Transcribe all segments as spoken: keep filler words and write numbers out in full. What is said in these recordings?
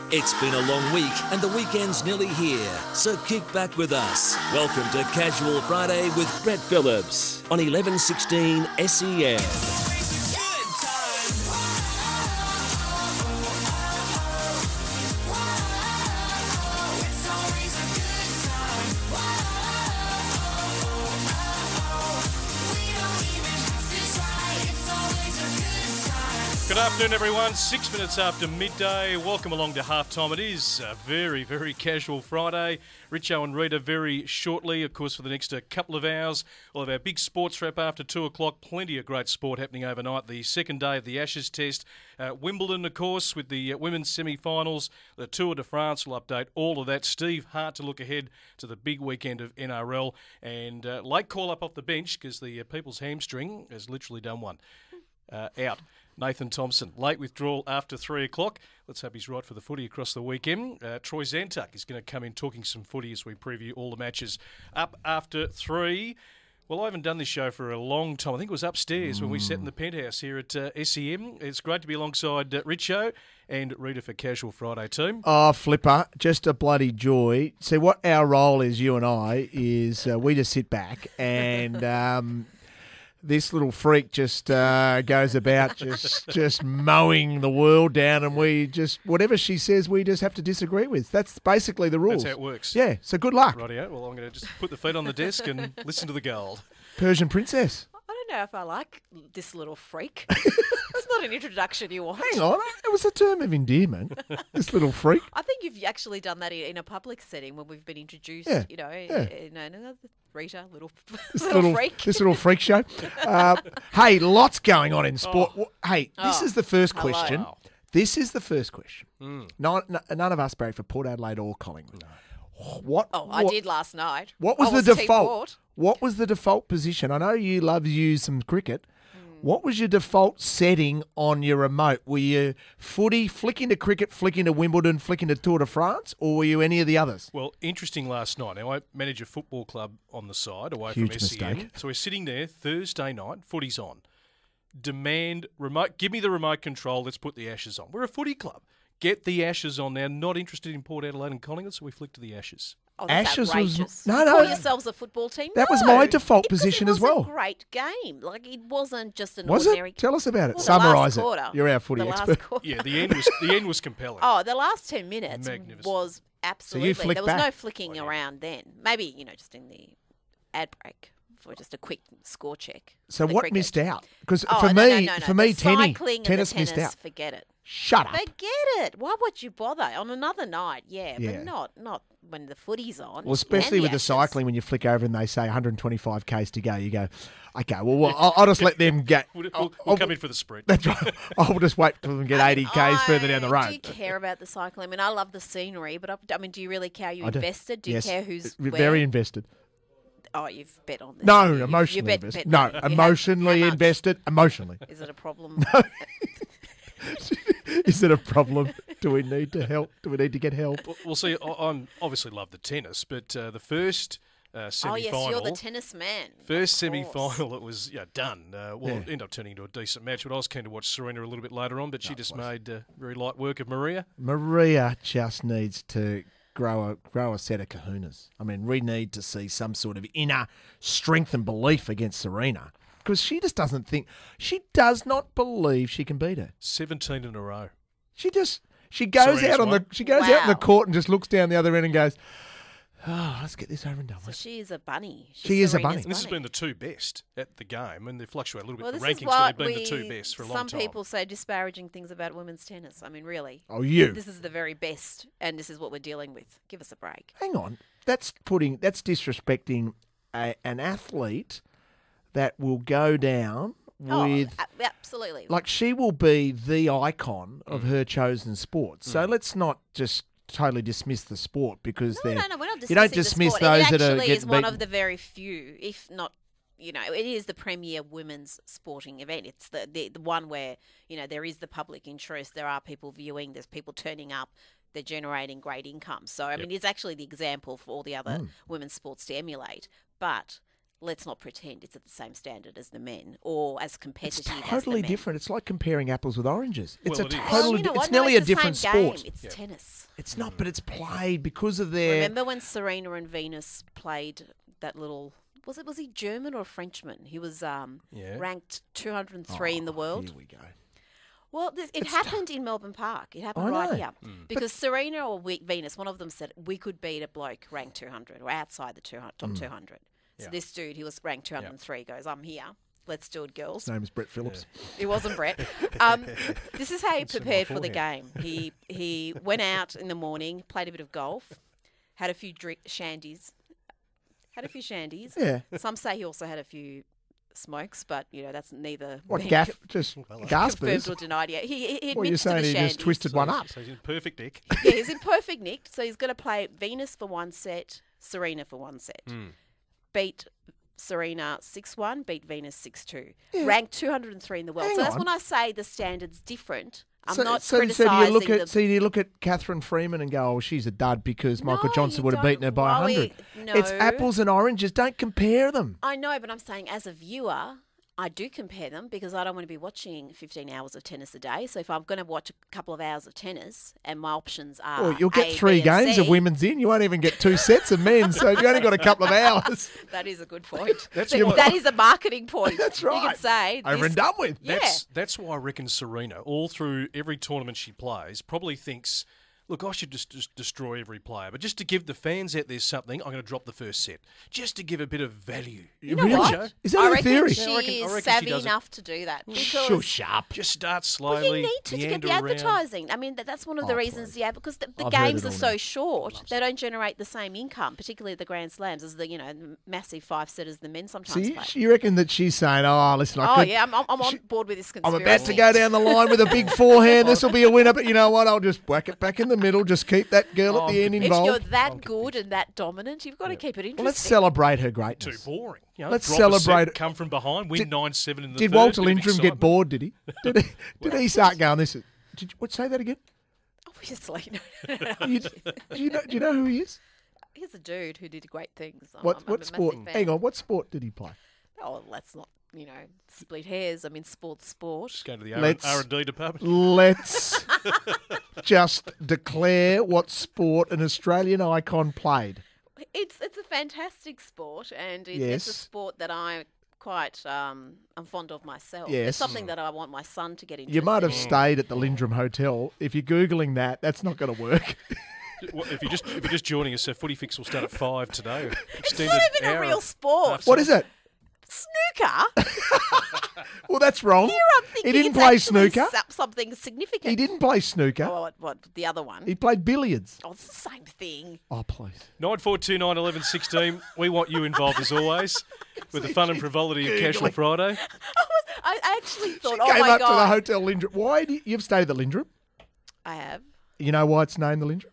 It's been a long week and the weekend's nearly here, so kick back with us. Welcome to Casual Friday with Brett Phillips on eleven sixteen S E N. Good afternoon, everyone. Six minutes after midday. Welcome along to halftime. It is a very, very casual Friday. Richo and Rita very shortly, of course, for the next uh, couple of hours. We'll have our big sports wrap after two o'clock. Plenty of great sport happening overnight. The second day of the Ashes Test. Uh, Wimbledon, of course, with the uh, women's semi-finals. The Tour de France will update all of that. Steve Hart to look ahead to the big weekend of N R L. And uh, late call-up off the bench because the uh, people's hamstring has literally done one. Uh, out. Nathan Thompson, late withdrawal after three o'clock. Let's hope he's right for the footy across the weekend. Uh, Troy Zantuck is going to come in talking some footy as we preview all the matches. Up after three. Well, I haven't done this show for a long time. I think it was upstairs mm. when we sat in the penthouse here at uh, S E M. It's great to be alongside uh, Richo and Rita for Casual Friday team. Oh, Flipper, just a bloody joy. See, what our role is, you and I, is uh, we just sit back and... Um, This little freak just uh, goes about just just mowing the world down, and we just, whatever she says, we just have to disagree with. That's basically the rules. That's how it works. Yeah, so good luck. Rightio. Well, I'm going to just put the feet on the desk and listen to the gold. Persian princess. I don't know if I like this little freak. It's not an introduction you want. Hang on, it was a term of endearment. This little freak. I think you've actually done that in a public setting when we've been introduced, Yeah, you know, yeah. in another Rita, little, This little, little freak. This little freak show. Uh, hey, lots going on in sport. Oh. Hey, this Oh, is the first hello. question. Wow. This is the first question. Mm. None, none of us barrack for Port Adelaide or Collingwood. What? Oh, I what- did last night. What was I the Team default? Port. What was the default position? I know you love to use some cricket. Hmm. What was your default setting on your remote? Were you footy, flicking to cricket, flicking to Wimbledon, flicking to Tour de France, or were you any of the others? Well, interesting last night. Now, I manage a football club on the side away Huge from S E M. mistake. So we're sitting there Thursday night, footy's on. Demand remote, give me the remote control, let's put the Ashes on. We're a footy club. Get the Ashes on now. Not interested in Port Adelaide and Collingwood, so we flick to the Ashes. Oh, that's Ashes was- outrageous. no, You no. Call yourselves a football team? That was No, my default because position it as was well. a great game. Like, it wasn't just an Was ordinary... it? Tell us about it. Well, the Summarise last it. quarter. You're our footy the expert. Last quarter. Yeah, the end was the end was compelling. Oh, the last ten minutes Magnificent. was absolutely... flicked there was no back. flicking Oh, yeah. around then. Maybe, you know, just in the ad break for just a quick score check. So for the what cricket. missed out? Because Oh, for no, me, no, no, no. for me, the tennis, cycling tennis, and the tennis missed out. Forget it. Shut up. Forget it. Why would you bother on another night? Yeah, Yeah. but not not when the footy's on. Well, especially and with the Ashes. cycling, when you flick over and they say one hundred twenty-five kays to go, you go, okay, well, well I'll, I'll just let them get. We'll, I'll, we'll, we'll I'll- come in for the sprint. That's right. I'll just wait till them get eighty kays further down the I- road. Do you care about the cycling? I mean, I love the scenery, but I, I mean, do you really care? Are you I do. invested? Do you Yes. care who's V- where? Very invested. Oh, you've bet on this. No, You- you emotionally bet- invested. bet- No, you have- emotionally how much? invested. Emotionally. Is it a problem? Is it a problem? Do we need to help? Do we need to get help? Well, we'll see. I I'm obviously love the tennis, but uh, the first uh, Oh semi-final. yes, you're the tennis man. First Of semi-final, course. it was yeah, done. Uh, well, Yeah. it ended up turning into a decent match, but I was keen to watch Serena a little bit later on, but she just made uh, very light work of Maria. Maria just needs to grow a grow a set of kahunas. I mean, we need to see some sort of inner strength and belief against Serena because she just doesn't think she does not believe she can beat her. seventeen in a row. She just she goes Serena's out on the won. she goes out in the Wow. court and just looks down the other end and goes, "Oh, let's get this over and done So with." she is a bunny. She's She is a Serena's bunny. And this has been the two best at the game, and they fluctuate a little bit Well, in this the is rankings, but what they've been we, the two best for a long some time. people say disparaging things about women's tennis. I mean, really. Oh, you. This is the very best, and this is what we're dealing with. Give us a break. Hang on, that's putting that's disrespecting a, an athlete that will go down with. Oh, a- absolutely. Like, she will be the icon of her chosen sport. So let's not just totally dismiss the sport because no, they're. no, no, we're not you don't dismissing the dismiss sport. those it that are actually is getting one beaten. of the very few, if not, you know, it is the premier women's sporting event. It's the, the the one where, you know, there is the public interest. There are people viewing. There's people turning up. They're generating great income. So, I mean, it's actually the example for all the other Mm. women's sports to emulate. But let's not pretend it's at the same standard as the men or as It's competitive as the totally men. different. It's like comparing apples with oranges. It's Well, a it is. totally. Well, you know di- what? it's No, nearly it's a the different same sport. Game. It's Yeah. tennis. It's not, but it's played because of their. Remember when Serena and Venus played that little? Was it was he German or Frenchman? He was um, Yeah. ranked two hundred three in the Oh, world. Here we go. Well, this, it It's happened in Melbourne Park. It happened I right know. here because Serena or we, Venus, one of them said we could beat a bloke ranked two hundred or outside the two hundred, top two hundred. So Yeah. this dude, he was ranked two hundred three, goes, "I'm here. Let's do it, girls." His name is Brett Phillips. It wasn't Brett. Um, this is how he Said prepared for the beforehand. game. He he went out in the morning, played a bit of golf, had a few drink shandies, had a few shandies. Yeah. Some say he also had a few smokes, but you know that's neither What been gaff? Just confirmed gaspers. or denied yet. He, he What admits you're saying? to He the just shandies. twisted one up. So he's in perfect nick. Yeah, he's in perfect nick. So he's going to play Venus for one set, Serena for one set. Mm. Beat Serena six one, beat Venus six two. Yeah. Ranked two hundred three in the world. Hang so that's on. when I say the standard's different. I'm so, not so, so do criticising you look at the... so do you look at Catherine Freeman and go, oh, she's a dud because Michael No, Johnson you would have don't. beaten her by Why a we- hundred. No. It's apples and oranges. Don't compare them. I know, but I'm saying as a viewer, I do compare them because I don't want to be watching fifteen hours of tennis a day. So if I'm going to watch a couple of hours of tennis and my options are Well, you'll get A, three B, and games C, of women's in. You won't even get two sets of men. So you've only got a couple of hours. That is a good point. That's So what- that is a marketing point. That's You right. can say Over this- and done with. Yeah. That's that's why I reckon Serena, all through every tournament she plays, probably thinks, look, I should just, just destroy every player. But just to give the fans out there something, I'm going to drop the first set. Just to give a bit of value. You know really? what? Is that I a reckon theory? she Yeah, I reckon- I is reckon she savvy does it. enough to do that because Shush up. Just start well, slowly. you need to, to get meander the around. advertising. I mean, that, that's one of the Oh, reasons. please. Yeah, because the, the I've heard games it are all so now. short, they don't generate the same income, particularly the Grand Slams, as the you know massive five setters the men So sometimes you, play. you reckon that she's saying, oh, listen, I Oh could, yeah, I'm, I'm I'm on she- board with this I'm conspiracy. about to go down the line with a big forehand. This will be a winner. But you know what? I'll just whack it back in the middle. Just keep that girl Oh, at the end If involved. you're that good and that dominant, you've got to keep it interesting. Well, let's celebrate her Too greatness. boring. You know, Let's drop a set, celebrate- come from behind, win Did- nine seven in the Did third. Walter bit of Lindrum get excitement. bored? Did he? Did he? Did he start going? This? Is, did you, what? Say that again. Obviously, no, no, no. You, do you know? Do you know who he is? He's a dude who did great things. I'm, What? I'm, I'm What a sport? massive fan. Hang on. What sport did he play? Oh, let's not, you know, split hairs. I mean, sport's sport. Just go to the R Let's- R and D department. Let's just declare what sport an Australian icon played. It's it's a fantastic sport, and it's, Yes. it's a sport that I quite um I'm fond of myself. Yes. It's something that I want my son to get into. You might have stayed at the Lindrum Hotel. If you're googling that, that's not going to work. Well, if you're just if you're just joining us, so Footy Fix will start at five today. It's Extended not even hour a real of- sport. What is it? Snooker. Well, that's wrong. Here I'm thinking He didn't it's play actually snooker. so- something significant. He didn't play snooker. Oh, what, what? The other one? He played billiards. Oh, it's the same thing. Oh, please. nine four two nine eleven sixteen. We want you involved as always with the fun and frivolity of Casual Googling. Friday. I, was, I I actually thought, She oh came my up to the god, Hotel Lindrum. Why do you, you've stayed at the Lindrum? I have. You know why it's named the Lindrum?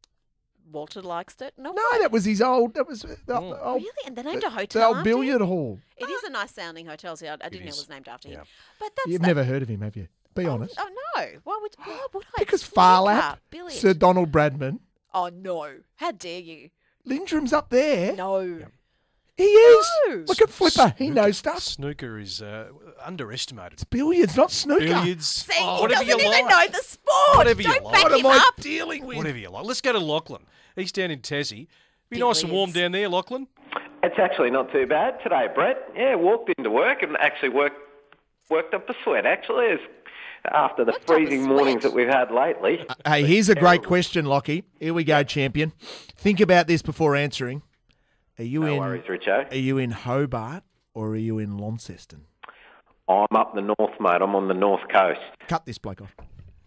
Walter likes it. No, No, that was his old. That was the, the old, really, and they named a the hotel old after him? billiard hall. It is a nice sounding hotel. See, I, I didn't know it is. was named after him. Yeah. But that's You've that- never heard of him, have you? Be oh, honest. Oh no! Why would why would I? Because Snooker, Farlap, billiard. Sir Donald Bradman, Oh no! How dare you? Lindrum's up there. No. He is. No. Look at Flipper. He knows stuff. Snooker is uh, underestimated. It's billiards, not snooker. Billiards. See, oh, he whatever doesn't you even like. know the sport. Whatever you Don't like. back What him am I up. dealing with? Whatever you like. Let's go to Lachlan. He's down in Tassie. Be nice and warm Billiards. down there, Lachlan. It's actually not too bad today, Brett. Yeah, walked into work and actually worked worked up a sweat, actually, as after the Worked up a freezing mornings sweat? that we've had lately. Hey, here's a great question, Lockie. Here we go, champion. Think about this before answering. Are you No in? worries, Richo. Are you in Hobart or are you in Launceston? I'm up the north, mate. I'm on the north coast. Cut this bloke off.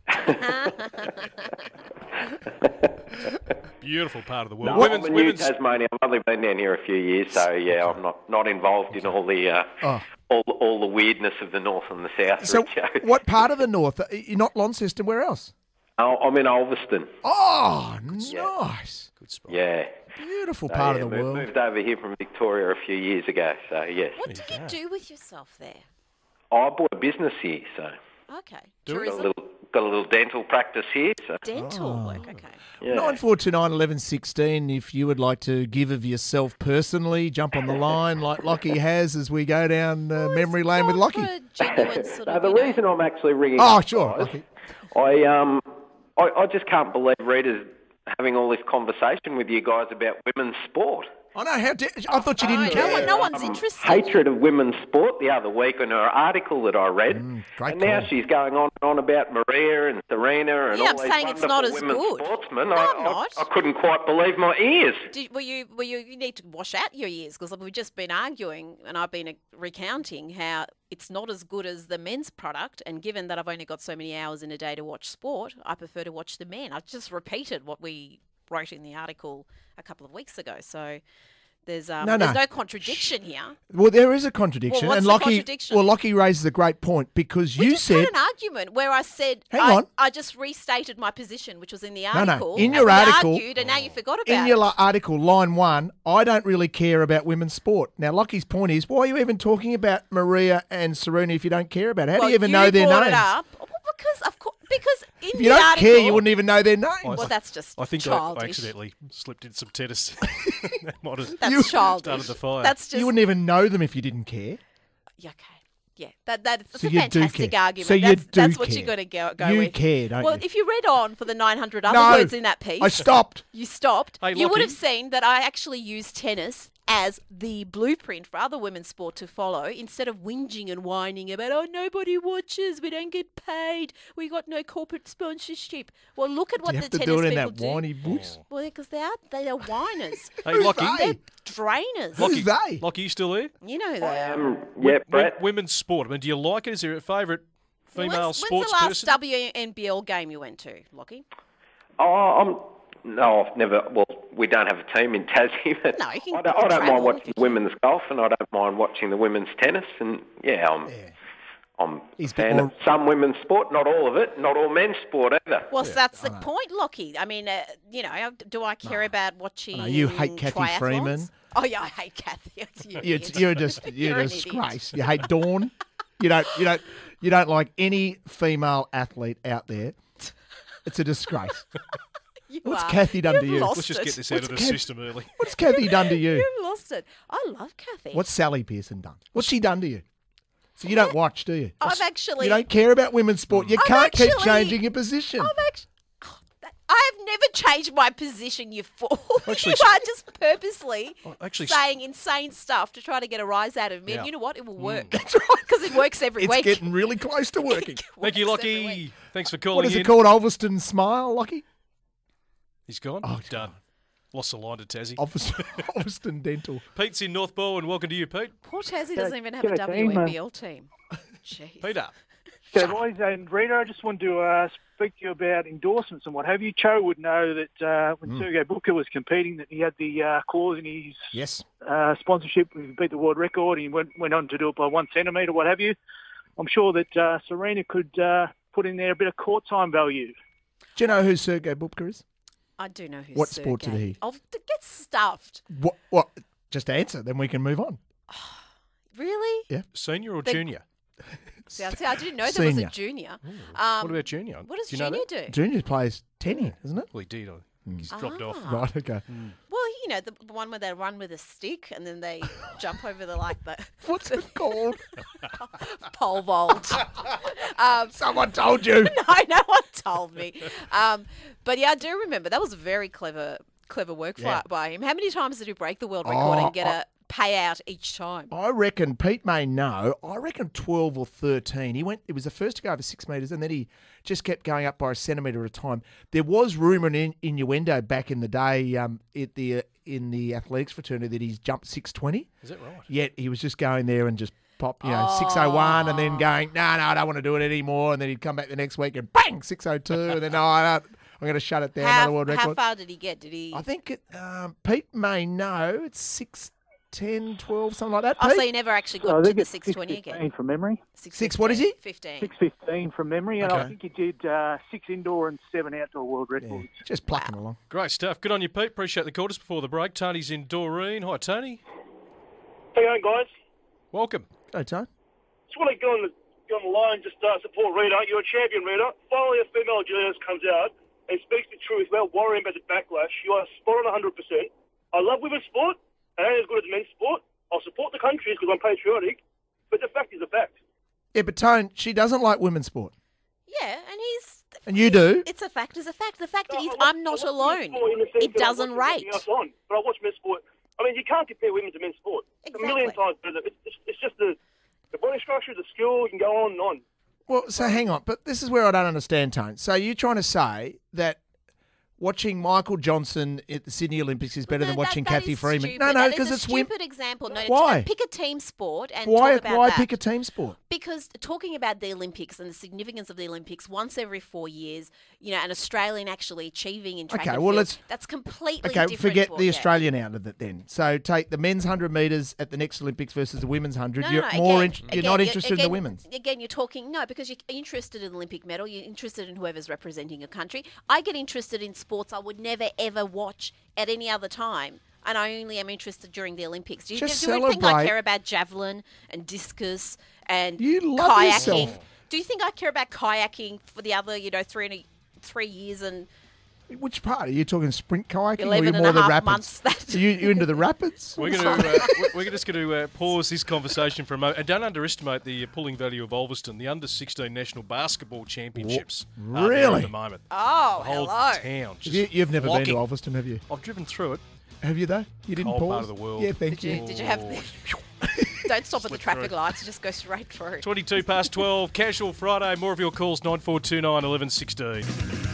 Beautiful part of the world. No, women's, I'm in New women's, Tasmania. I've only been down here a few years, so yeah, I'm not, not involved in all the uh, Oh. all, all the weirdness of the north and the south, So, Richo. what part of the north? You're not Launceston. Where else? Oh, I'm in Ulverston. Oh, nice. good spot. Yeah. Beautiful So, part yeah, of the moved, world. moved over here from Victoria a few years ago, so yes. What did you do with yourself there? I bought a business here, so Okay. Do it. got a Tourism. little got a little dental practice here. So Dental Oh. work, okay. yeah. Nine four two nine eleven sixteen. If you would like to give of yourself personally, jump on the line like Lockie has as we go down uh, memory lane with Not Lockie. for a genuine sort Uh, of, the you know- reason I'm actually ringing, Oh, up, sure. guys, Lockie. I um, I, I just can't believe Rita's having all this conversation with you guys about women's sport. I know how. Da- I thought you didn't Oh, no care. one- no one's Um, interested. Hatred of women's sport the other week in her article that I read. Mm, great and now call. she's going on and on about Maria and Serena and Yeah, all I'm these saying it's not wonderful as women's good. sportsmen. No, I, I'm I- not. I couldn't quite believe my ears. Did, were you? Were you? You need to wash out your ears because we've just been arguing, and I've been uh, recounting how it's not as good as the men's product. And given that I've only got so many hours in a day to watch sport, I prefer to watch the men. I just repeated what we wrote in the article a couple of weeks ago. So there's um, No, there's no. no contradiction here. Well, there is a contradiction, Well, what's and the Lockie. contradiction? Well, Lockie raises a great point because We you just said had an argument where I said Hang I, on. I just restated my position, which was in the no, article. in and your we article, argued, and now you forgot about in your it. la- article, line one, I don't really care about women's sport. Now, Lockie's point is, why are you even talking about Maria and Serena if you don't care about it? How well, do you even know their brought names? It up. Well, because of course, because in If the you don't article, care, you wouldn't even know their names. I- Well, that's just I think I, I childish. accidentally slipped in some tennis. That might have That's You- childish. started the fire. That's just You wouldn't even know them if you didn't care. yeah, okay. Yeah, that that's So a you do fantastic care. argument. So you that's do that's what care. you're going to go, go You with. care, don't well, you? if you read on for the nine hundred other No, words in that piece, I stopped. you stopped. Hey, you would Lockie. have seen that I actually used tennis as the blueprint for other women's sport to follow instead of whinging and whining about, oh, nobody watches, we don't get paid, we got no corporate sponsorship. Well, look at Do what you have the to tennis do it in people that do. whiny voice? Well, because they are, they are whiners. Hey, Who's Lockie. they? They're drainers. Look- Lockie, Who's they? Lockie, you still there? You know they are. Um, Wi- yeah, Brett. wi- women's sport. I mean, do you like it? Is there a favourite female when's, sports when's the last person? W N B L game you went to, Lockie? Oh, I'm no, I've never. Well, we don't have a team in Tassie, but No, you can- I you don't, can I don't travel mind if watching you can. women's golf, and I don't mind watching the women's tennis, and yeah, I'm. I'm He's a a bit fan more- of some women's sport, not all of it, not all men's sport either. Well, that's the point, Lockie. I mean, uh, you know, do I care about watching? No, you hate Kathy triathlons? Freeman. Oh yeah, I hate Kathy. You You're, idiot. you're just you're, You're a an disgrace. You hate Dawn. You don't you don't you don't like any female athlete out there. It's a disgrace. You What's are. Kathy done to You've you? lost Let's just it. get this out of the Kath- system early. What's Kathy done to you? You've lost it. I love Kathy. What's Sally Pearson done? What's she done to you? So you don't watch, do you? I've actually. You don't care about women's sport. You I've can't keep actually- changing your position. I've actually. I have never changed my position, you fool. Actually, you are just purposely Oh, actually, saying insane stuff to try to get a rise out of me. Yeah. And you know what? It will work. That's right. Because it works every It's week. getting really close to working. Thank you, Works every week. Lockie. Thanks for calling What is in. it called? Ulverston Smile, Lockie? He's gone. Oh, he's Done. Lost the line to Tassie. Ulverston, Ulverston Dental. Pete's in North Bowen. Welcome to you, Pete. Poor Tassie doesn't even have a g'day, team. W N B L team. Jeez. Peter. So, boys and Rita, I just wanted to uh, speak to you about endorsements and what have you. Cho would know that uh, when Sergei Booker was competing, that he had the uh, clause in his Yes. uh, sponsorship. He beat the world record. He went went on to do it by one centimetre, what have you. I'm sure that uh, Serena could uh, put in there a bit of court time value. Do you know who Sergei Bubka is? I do know who's What sport did Sergei. he- Oh, to get stuffed. What? What? Just answer, then we can move on. Really? Yeah. Senior or They- junior? See, I, see, I didn't know there was Senior. a junior. what Um, about junior? what does do you know junior that? do? Junior plays tenny, isn't it? Well, he did. I think he's dropped off. Ah. Right. Okay. Well, you know, the, the one where they run with a stick and then they jump over the, like, the What's it called? pole vault. um, Someone told you. no, no one told me. Um, but yeah, I do remember that was very clever, clever work Yeah. by, by him. How many times did he break the world record Oh, and get a payout each time? I reckon Pete may know. I reckon twelve or thirteen. He went. It was the first to go over six metres, and then he just kept going up by a centimetre at a time. There was rumour and in, innuendo back in the day, um, at the uh, in the athletics fraternity that he's jumped six twenty. Is that right? Yet he was just going there and just pop, you know, six oh one, and then going, no, no, I don't want to do it anymore. And then he'd come back the next week and bang, six oh two, and then no, I don't, I'm going to shut it down. How, Another world how record. far did he get? Did he? I think it, um, Pete may know. It's six ten, twelve, something like that. Oh, Pete? so he never actually So I got to think the it's six twenty six fifteen again. from memory. Six, what is he? Fifteen. six fifteen from memory, and Okay. I think he did uh, six indoor and seven outdoor world Yeah, records. just plucking along. Great stuff. Good on you, Pete. Appreciate the call just before the break. Tony's in Doreen. Hi, Tony. How you going, guys? Welcome. Go, Tone. Just want to go on the, get on the line, just uh, support Rita. You're a champion, Rita. Finally, a female journalist comes out and speaks the truth without worrying about the backlash. You are spot on one hundred percent. I love women's sport. It ain't as good as men's sport. I'll support the countries because I'm patriotic. But the fact is a fact. Yeah, but Tone, she doesn't like women's sport. Yeah, and he's... And you do. It's a fact is a fact. The fact No, is, I watch- I'm not I watch alone. men's sport in the sense It that I doesn't watch rate. everything else on, but I watch men's sport. I mean, you can't compare women to men's sport. A million Exactly. times better. It's, it's, it's just the, the body structure, the skill, you can go on and on. Well, so hang on, but this is where I don't understand, Tone. So you're trying to say that watching Michael Johnson at the Sydney Olympics is better No, than that- watching that Kathy is Freeman? stupid. No, no, That is because a it's women. stupid example. No, Why? Pick a team sport and Why? talk about Why that. pick a team sport? Because talking about the Olympics and the significance of the Olympics once every four years, you know, an Australian actually achieving in track Okay, and well, field, let's- that's completely Okay, different. forget ball the game. Australian out of it then. So take the men's one hundred metres at the next Olympics versus the women's one hundred. No, You're no, no, more again, in- you're again, not you- interested in again, the women's. Again, you're talking no, because you're interested in the Olympic medal. You're interested in whoever's representing a country. I get interested in sports I would never ever watch at any other time, and I only am interested during the Olympics. Do you, Just do you think I celebrate. care about javelin and discus and You love kayaking? yourself. Do you think I care about kayaking for the other, you know, three and a, three years and Which part? Are you talking sprint kayaking or eleven you and more a the half rapids? months? That Are you, you into the rapids? We're going to uh, we're we're just going to uh, pause this conversation for a moment, and don't underestimate the uh, pulling value of Ulverston, the under sixteen national basketball championships. are there Really? at the moment, oh, the whole hello. town. Just You, you've never flocking. been to Ulverston, have you? I've driven through it. Have you though? You didn't Cold pause? part of the world. Yeah, thank Did you, you. did you have the... Don't stop at the Slip traffic through. lights, just go straight through. twenty-two past twelve, Casual Friday. More of your calls, nine four two nine, eleven sixteen.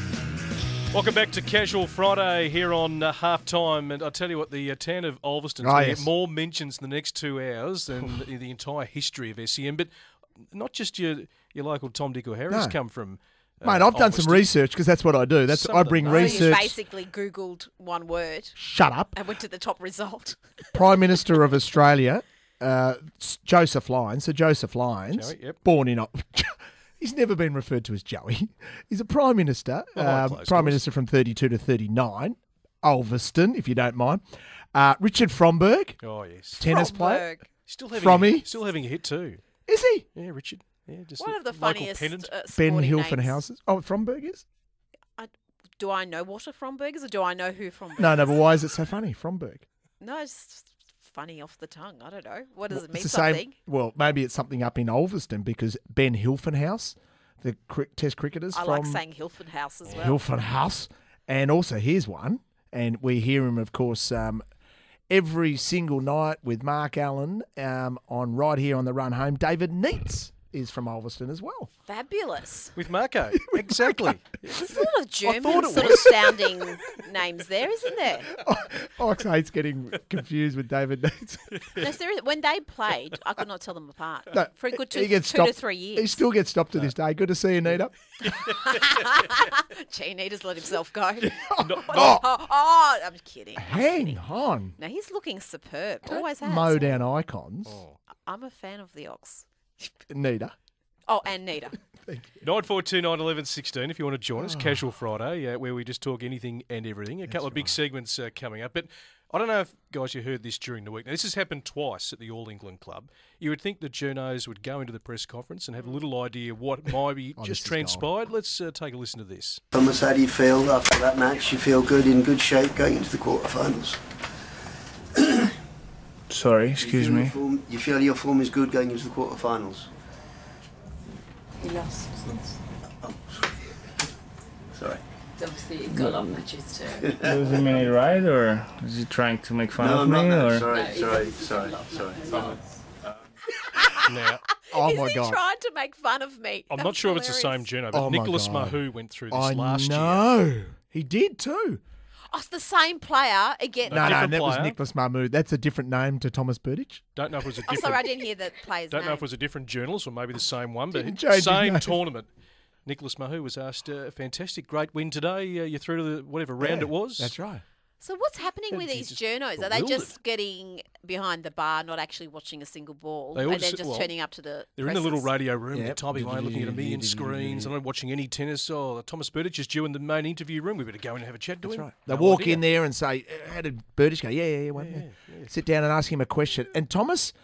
Welcome back to Casual Friday here on uh, halftime. And I tell you what, the uh, town of Ulverston's Oh, going to yes. get more mentions in the next two hours than in the entire history of S E N. But not just your your local Tom, Dick or Harry's No. come from. Uh, Mate, I've done some Ulverston. research because that's what I do. That's Some I of them bring are. So you research. basically Googled one word Shut up. and went to the top result. Prime Minister of Australia, uh, S- Joseph Lyons. So Joseph Lyons, Joey, yep. born in. He's never been referred to as Joey. He's a Prime Minister. Behind um, closed Prime doors. Minister from thirty-two to thirty-nine. Ulverston, if you don't mind. Uh, Richard Fromberg, Oh, yes. tennis player. Fromberg. Still having, Frommy. a, still having a hit too. Is he? Yeah, Richard. Yeah, just One a of the local funniest pennant. uh, Ben sporting names. Hilfenhausen. Oh, Fromberg is? I, do I know what a Fromberg is or do I know who Fromberg No, no, is? but why is it so funny? Fromberg. No, it's just funny off the tongue. I don't know. What does it mean? It's the Something? same. Well, maybe it's something up in Ulverston because Ben Hilfenhaus, the cri- Test cricketers I from like saying Hilfenhaus as well. Hilfenhaus, and also here's one, and we hear him, of course, um, every single night with Mark Allen um, on right here on the run home. David Neitz is from Ulverston as well. Fabulous. With Marco. Exactly. There's a lot of German thought it sort of was. sounding names there, isn't there? Ox hates getting confused with David Neitz. No, seriously, when they played, I could not tell them apart. No, For a good two, he gets two to stopped- three He years. still gets stopped to this day. Good to see you, Nita. Gee, Nita's let himself go. No, Oh, oh, oh, I'm kidding. I'm hang kidding. on. No, he's looking superb. Always has. Mow down icons. I'm a fan of the Ox. Nita. Oh, and Nita. nine four two nine, eleven sixteen if you want to join us. Oh. Casual Friday, uh, where we just talk anything and everything. A couple of big segments uh, coming up. But I don't know if, guys, you heard this during the week. Now, this has happened twice at the All England Club. You would think the journos would go into the press conference and have a little idea what might be Oh, just this is gold. transpired. Let's uh, take a listen to this. Thomas, how do you feel after that match? You feel good, in good shape going into the quarterfinals? Sorry, You excuse feel your me. form- you feel your form is good going into the quarterfinals? He lost. Oh, sorry. Obviously, he's got a lot of matches too. Was he made right, or is he trying to make fun No, of I'm me? not. No, or sorry, No, he's sorry, got sorry, a lot of sorry. matches on. Now, Oh, Is my he God. trying to make fun of me? I'm not That's sure if it's the same hilarious. journo, but Oh, my Nicholas God. Mahu went through this I last year. know. He did too. Oh, it's the same player again. A No, no, different that was player? Nicholas Mahmood. That's a different name to Thomas Burditch. Don't know if it was a Oh, different. sorry, I didn't hear the player's Don't name. know if it was a different journalist or maybe the same one, but Didn't change his same name. tournament. Nicholas Mahu was asked, uh, "Fantastic, great win today. Uh, you're through to the whatever round Yeah, it was." That's right. So what's happening Yeah, with he these just journos? Are they bewildered. just getting behind the bar, not actually watching a single ball, They all and then just- just well, turning up to the They're in the little presses? radio room, Yep. yep. typing away, looking at a million screens. I'm not watching any tennis. Oh, Thomas Burditch is due in the main interview room. We better go in and have a chat to That's him. right. They No walk idea. in there and say, "How did Burditch go?" Yeah, yeah, yeah, won't Yeah, they?" Sit down and ask him a question. And Thomas,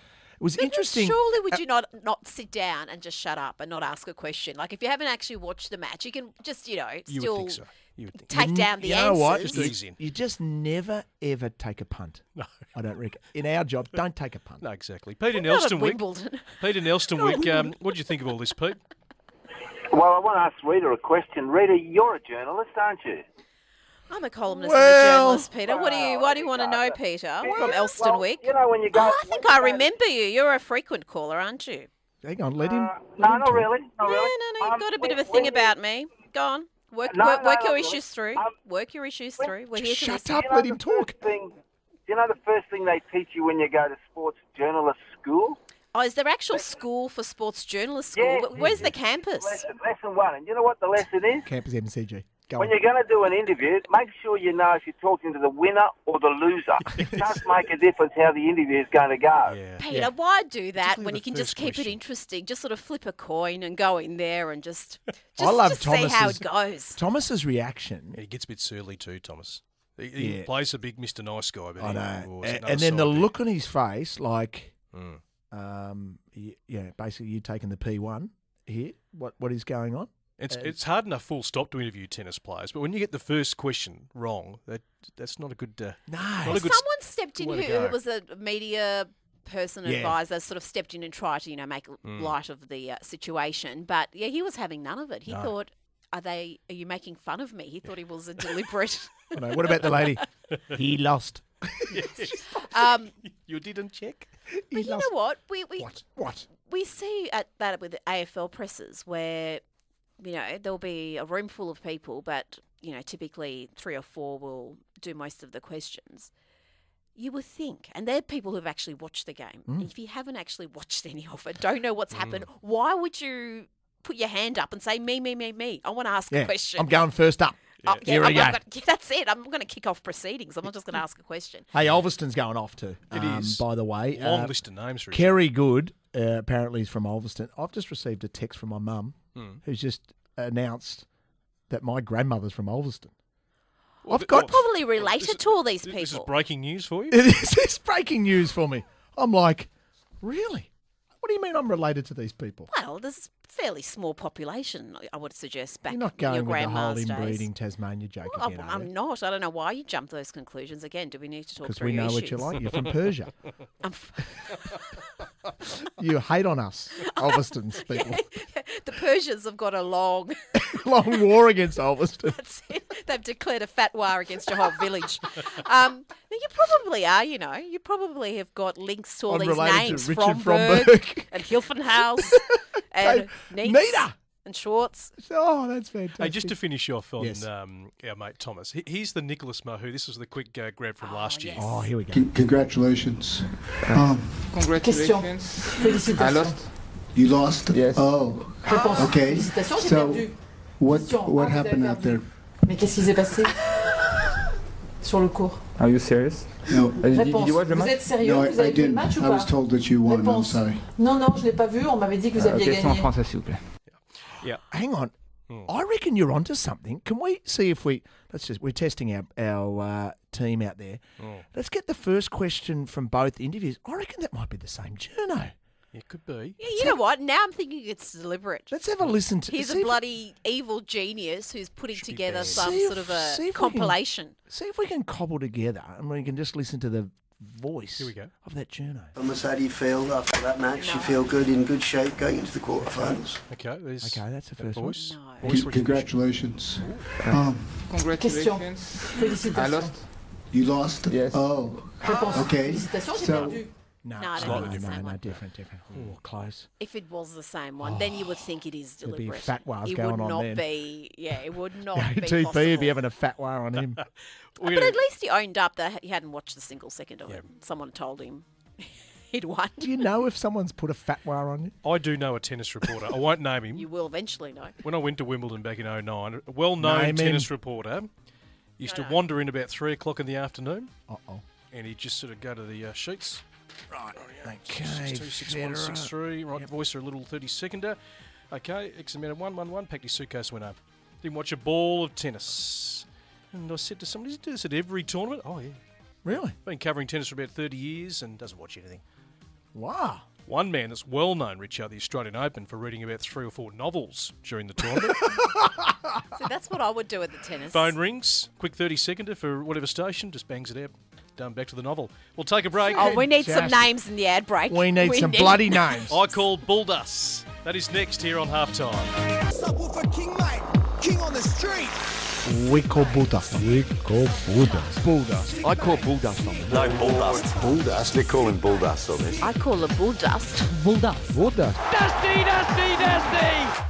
was But interesting. Surely, would uh, you not not sit down and just shut up and not ask a question? Like, if you haven't actually watched the match, you can just, you know, You still would think so. You would think. take you down n- the you answers. know what? Just You, ease in. you just never ever take a punt. No. I don't reckon. In our job, don't take a punt. No, exactly. Peter Not at Nelstonwick. Wimbledon. Peter Nelstonwick, um, what do you think of all this, Pete? Well, I want to ask Rita a question. Rita, you're a journalist, aren't you? I'm a columnist Well- and a journalist, Peter. What do you Why do you want to know, Peter? From Elston Wick. You know, when you go... Oh, I think I remember you. You're a frequent caller, aren't you? Hang on, let him. Uh, let no, him not talk. really. Not No, really. no, no. You've Um, got a bit of a when- thing when you- about me. Go on. Work, No, work, no, work not your really. issues through. Um, Work your issues when- through. We're Just here to shut listen. up. You know Let the him talk. first Thing, do you know the first thing they teach you when you go to sports journalist school? Oh, is there actual school for sports journalist school? Yeah, Wh- Where's the campus? Lesson, lesson one. And you know what the lesson is? Campus M C G. Go When on. you're going to do an interview, make sure you know if you're talking to the winner or the loser. It does make a difference how the interview is going to go. Yeah. Peter, Yeah. why do that Particularly when the you can just first keep it question. interesting? Just sort of flip a coin and go in there and just, just, I love just see how Thomas's- it goes. Thomas's reaction. Yeah, he gets a bit surly too, Thomas. He, he Yeah. plays a big Mister Nice Guy, but I he, know. oh, is A- another and then the side look on his face, like, Mm. um, y- yeah, basically you taking the P one here. What what is going on? It's Uh, it's hard enough full stop to interview tennis players, but when you get the first question wrong, that that's not a good. Uh, No. not a Well, good s- someone stepped in way to who, who go. was a media person, Yeah. advisor, sort of stepped in and tried to, you know, make Mm. light of the uh, situation. But yeah, he was having none of it. He No. thought, "Are they? Are you making fun of me?" He thought it was a deliberate. I know. What about the lady? He lost. um, You didn't check? He but you lost. know what? We we What? What? we see at that with the A F L presses where, you know, there'll be a room full of people, but, you know, typically three or four will do most of the questions. You would think, and they're people who've actually watched the game. Mm. If you haven't actually watched any of it, don't know what's happened, why would you put your hand up and say, me, me, me, me? I want to ask Yeah. a question. I'm going first up. Oh, yeah, Here we I'm, go. I'm gonna, yeah, that's it. I'm going to kick off proceedings. I'm not just going to ask a question. Hey, Ulverston's going off too. It um, is. By the way. Long Uh, list of names, Richard. Kerry Good, uh, apparently is from Ulverston. I've just received a text from my mum Hmm. who's just announced that my grandmother's from Ulverston. Well, I've th- got- well, Probably related this is- to all these This is people. breaking news for you. This is breaking news for me. I'm like, really? What do you mean I'm related to these people? Well, there's a fairly small population, I would suggest, back You're not in your going with the whole grandma's days. inbreeding Tasmania joke Well, again, I'm, are I'm not. I don't know why you jumped those conclusions again. Do we need to talk Because through we your know what issues? you like. You're from Persia. I'm f- You hate on us, Ulverston's people. the Persians have got a long. Long war against Ulverston. That's it. They've declared a fatwa against your whole village. Um, now you probably are. You know, you probably have got links to all I'm these related to names: Richard Fromberg Fromberg. and Hilfenhaus and Hey, Neitz Nita! and Schwartz. Oh, that's fantastic. Hey, just to finish off on Yes. um, our mate Thomas, he, he's the Nicholas Mahu. This was the quick uh, grab from last year. Oh, here we go. Con- congratulations. Um, Congratulations. I lost. You lost? Yes. Oh. Réponse. Okay. Félicitations, j'ai So, perdu. what Question. what Ah, vous avez happened out perdu. there? Mais qu'est-ce qui s'est passé sur le court? Are you serious? No. Uh, did, did Réponse. you watch the Vous match? êtes sérieux? No, I, Vous I avez vu le didn't. match ou I was pas? told that you won. I'm Réponse. sorry. Non, non, je l'ai pas vu. On m'avait dit que vous Uh, aviez question en gagné. français, s'il vous plaît. Yeah. Hang on. Hmm. I reckon you're onto something. Can we see if we? Let's just. We're testing our our uh, team out there. Oh. Let's get the first question from both interviews. I reckon that might be the same journo. It could be. Yeah, you know what? Now I'm thinking it's deliberate. Let's have a listen to. He's see a if- bloody evil genius who's putting Should be together banned. some See if- sort of a see if we can- compilation. See if we can cobble together and we can just listen to the voice Here we go. of that journo. Thomas, how do you feel after that match? You feel good, in good shape going into the quarterfinals? Okay, there's Okay, that's the that first one. voice. No. Voice Con- recognition. congratulations. Um, Question. I Félicitations. lost. you lost? Yes. Oh. Réponse. Okay. Félicitations, j'ai So- perdu. No, No, I don't no, think it's no, the same no, one. different, different. Oh, close. If it was the same one, then you would think it is There'd be deliberate. fatwas it going would on not then. be. Yeah, it would not The be T P possible. would be having a fatwa on him. We're But gonna- at least he owned up that he hadn't watched a single second of Yeah. it. Someone told him he'd won. Do you know if someone's put a fatwa on you? I do know a tennis reporter. I won't name him. You will eventually know. When I went to Wimbledon back in oh nine, a well-known Name him. tennis reporter used No, to no. wander in about three o'clock in the afternoon, Uh oh. and he'd just sort of go to the uh, sheets. Right. Okay. Six two, six one, six Federer. three. Right, voice or a little thirty seconder. Okay, X amount of one, one, one. Packed his suitcase, went home. Didn't watch a ball of tennis. And I said to somebody, does he do this at every tournament? Oh yeah. Really? Been covering tennis for about thirty years and doesn't watch anything. Wow. One man that's well known, Richard, the Australian Open, for reading about three or four novels during the tournament. See, that's what I would do at the tennis. Phone rings, quick thirty seconder for whatever station, just bangs it out. Done, back to the novel. We'll take a break. Oh, we need some Fantastic. names in the ad break. We need some bloody names. I call Bulldust. That is next here on Halftime. Subwoofer King, mate. King on the street. We call Bulldust. We call Bulldust. Bulldust. I call Bulldust on this. No, Bulldust. Bulldust. They're calling Bulldust on this. I call a Bulldust. Bulldust. Bulldust. Dusty, Dusty, Dusty!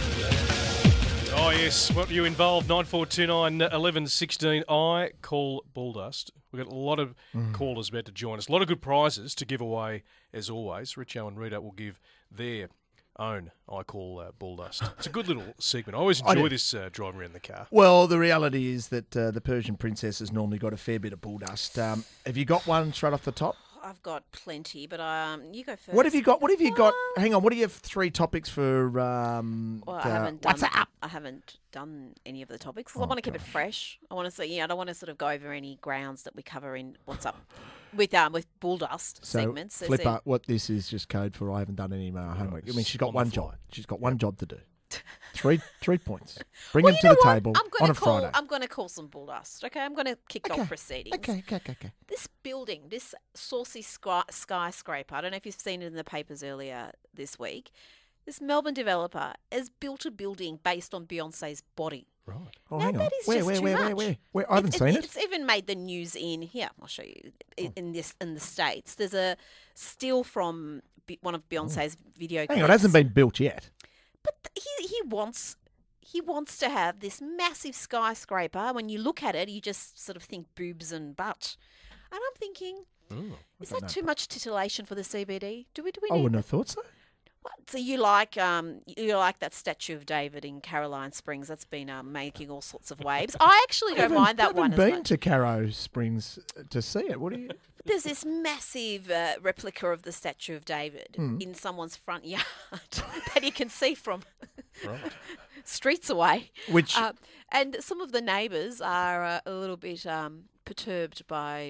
Oh, yes. What you involved? nine four two nine, one one one six. I call Bulldust. We've got a lot of Mm. callers about to join us. A lot of good prizes to give away, as always. Richo and Rita will give their own I call uh, Bulldust. It's a good little segment. I always I enjoy do. this uh, driving around the car. Well, the reality is that uh, the Persian princess has normally got a fair bit of bulldust. Um, have you got one straight off the top? I've got plenty, but um, you go first. What have you got? What have you got? Hang on. What do you have? Three topics for um, Well, uh, I haven't done. what's up? I haven't done any of the topics 'cause Oh, I want to keep it fresh. I want to say, yeah, I don't want to sort of go over any grounds that we cover in What's Up with um with Bulldust So, segments. Is Flipper, it- what this is just code for I haven't done any of my homework. I mean, she's got on the one fly. job. She's got one job to do. Three three points. Bring Well, them you to know the what? table I'm on gonna a call, Friday. I'm going to call some Bulldust. Okay, I'm going to kick Okay. off proceedings. Okay, okay, okay, okay. This building, this saucy sky, skyscraper, I don't know if you've seen it in the papers earlier this week. This Melbourne developer has built a building based on Beyonce's body. Right. Oh, Now, hang on. that is Where, just where, too where, where, much. where, where? I haven't It's- seen it's, it. It's even made the news in here. I'll show you in, in this in the States. There's a still from B- one of Beyonce's video. Hang on, clips. it hasn't been built yet. But he he wants he wants to have this massive skyscraper. When you look at it, you just sort of think boobs and butt. And I'm thinking, is don't that know. too much titillation for the C B D? Do we do we I need? wouldn't have thought so. What? So you like um you like that statue of David in Caroline Springs? That's been um, making all sorts of waves. I actually don't haven't- mind that haven't one as been much. to Caro Springs to see it. What do you? There's this massive uh, replica of the statue of David Hmm. in someone's front yard that you can see from Right. streets away. Which- Uh, and some of the neighbours are uh, a little bit um, perturbed by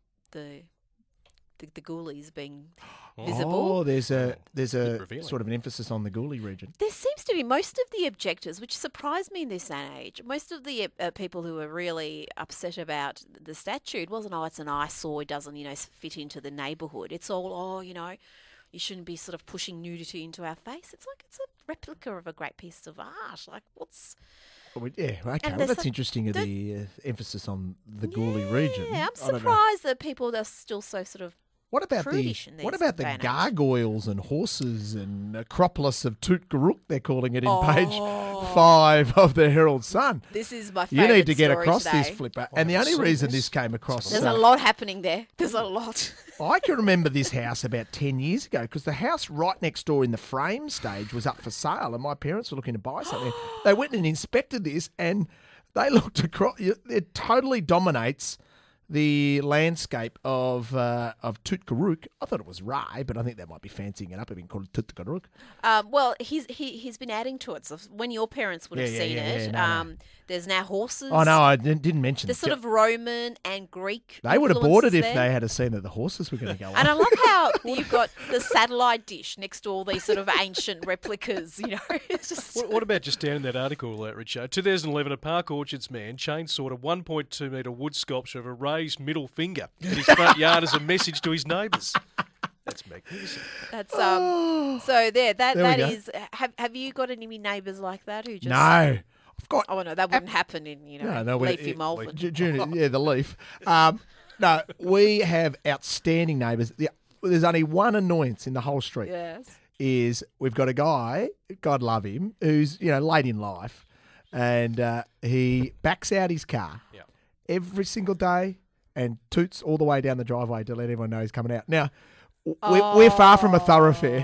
the the, the ghoulies being visible. Oh, there's a there's a revealing. sort of an emphasis on the Ghoulie region. There seems to be most of the objectors, which surprised me in this day and age. Most of the uh, people who were really upset about the statue, it wasn't, oh, it's an eyesore, it doesn't, you know, fit into the neighbourhood. It's all, oh, you know, you shouldn't be sort of pushing nudity into our face. It's like it's a replica of a great piece of art. Like, what's... Oh, we- Yeah, okay. And Well, there's that's some- interesting. the- The uh, emphasis on the Ghoulie region. Yeah, I'm I don't know. surprised that people are still so sort of What about the prudish in what these about the day and age. gargoyles and horses and Acropolis of Tootgarook? They're calling it in Oh. page five of the Herald Sun. This is my You favourite need to get story across today. this, Flipper. And the only reason this came across, There's uh, a lot happening there. There's a lot. I can remember this house about ten years ago because the house right next door in the frame stage was up for sale and my parents were looking to buy something. They went and inspected this and they looked across. It totally dominates the landscape of uh, of Tootgarook. I thought it was Rye, but I think they might be fancying it up and being called Tootgarook. Um, well, he's he he's been adding to it. So when your parents would have Yeah, yeah, seen yeah, it, yeah, no, no. um, there's now horses. Oh, no, I didn't, didn't mention There's the- sort of Roman and Greek. They would have bought it influences if there. they had seen that the horses were going to go And I on. love how you've got the satellite dish next to all these sort of ancient replicas. You know, it's just What, what about just down in that article, uh, Richard? twenty eleven, a Park Orchards man chainsawed a one point two metre wood sculpture of a raised middle finger in his front yard as a message to his neighbours. That's magnificent. that's um. So there, that There we that go. is. Have Have you got any neighbours like that who just? No. I've got. Oh no, that wouldn't happen in you know No, no, we- leafy it- Malvern. Ju- June, yeah, the leaf. Um, no, we have outstanding neighbours. The, there's only one annoyance in the whole street. Yes. Is we've got a guy, God love him, who's you know late in life, and uh, he backs out his car Yeah. every single day and toots all the way down the driveway to let everyone know he's coming out. Now, w- we're, we're far from a thoroughfare.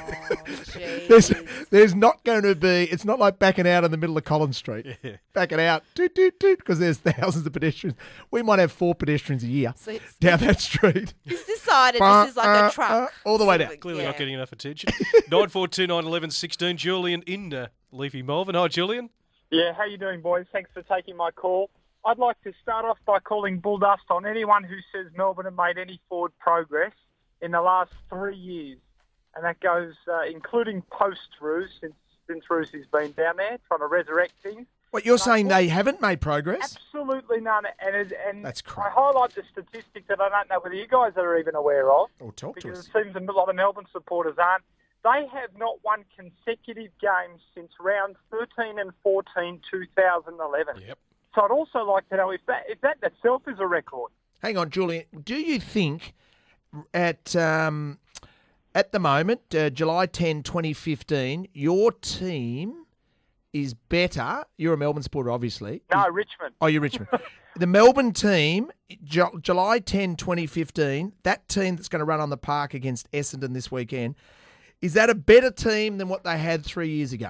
there's, there's not going to be, it's not like backing out in the middle of Collins Street. Yeah. Backing out, toot, toot, toot, because there's thousands of pedestrians. We might have four pedestrians a year So it's- down that street. He's decided Uh, this is like uh, a truck. uh, all the way down. Clearly Yeah. not getting enough attention. nine four two nine eleven sixteen. Julian in uh, Leafy Malvern. Hi, Julian. Yeah, how you doing, boys? Thanks for taking my call. I'd like to start off by calling Bulldust on anyone who says Melbourne have made any forward progress in the last three years. and that goes uh, including post-Roos, since, since Roos has been down there, trying to resurrect things. What, you're And saying I they haven't made progress? Absolutely none. And, it, and That's I crap. highlight the statistic that I don't know whether you guys are even aware of. Or talk to because us. it seems a lot of Melbourne supporters aren't. They have not won consecutive games since rounds thirteen and fourteen, two thousand eleven. Yep. So I'd also like to know if that if that itself is a record. Hang on, Julian. Do you think at um, at the moment, uh, July tenth, twenty fifteen, your team is better? You're a Melbourne supporter, obviously. No, Richmond. Oh, you're Richmond. The Melbourne team, Ju- July tenth, twenty fifteen, that team that's going to run on the park against Essendon this weekend, is that a better team than what they had three years ago?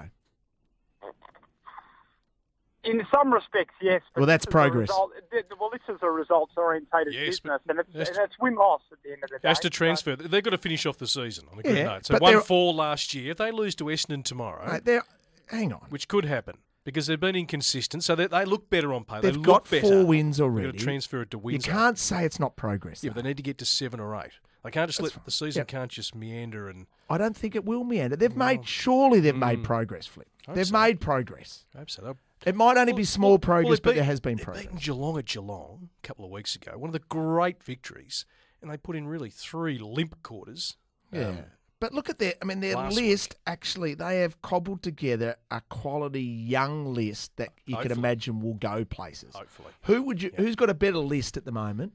In some respects, yes. but Well, that's this is a progress. result- well, this is a results-orientated Yes, business, but and it's, that's and to- it's win-loss at the end of the day. Has to transfer. They've got to finish off the season on a good Yeah, note. So but one they're- four last year. If they lose to Essendon tomorrow, Mate, they're, hang on. which could happen because they've been inconsistent, so they, they look better on paper. They've they look got better. four wins They've already. got to transfer it to You Windsor. can't say it's not progress. Yeah, but they need to get to seven or eight. They can't just That's let the season Yep. can't just meander and. I don't think it will meander. They've made, surely they've made Mm. progress, Flip. Hope They've so. made progress. I hope so. They'll- It might only be small well, progress, well, but they've there beat- has been they've progress. beaten Geelong at Geelong a couple of weeks ago. One of the great victories, and they put in really three limp quarters. Yeah. Um, But look at their, I mean, their last list, actually, they have cobbled together a quality young list that you can Hopefully. imagine will go places. Hopefully. Who would you, who's got a better list at the moment?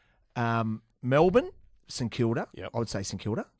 Um, Melbourne, St Kilda. Yep. I would say St Kilda.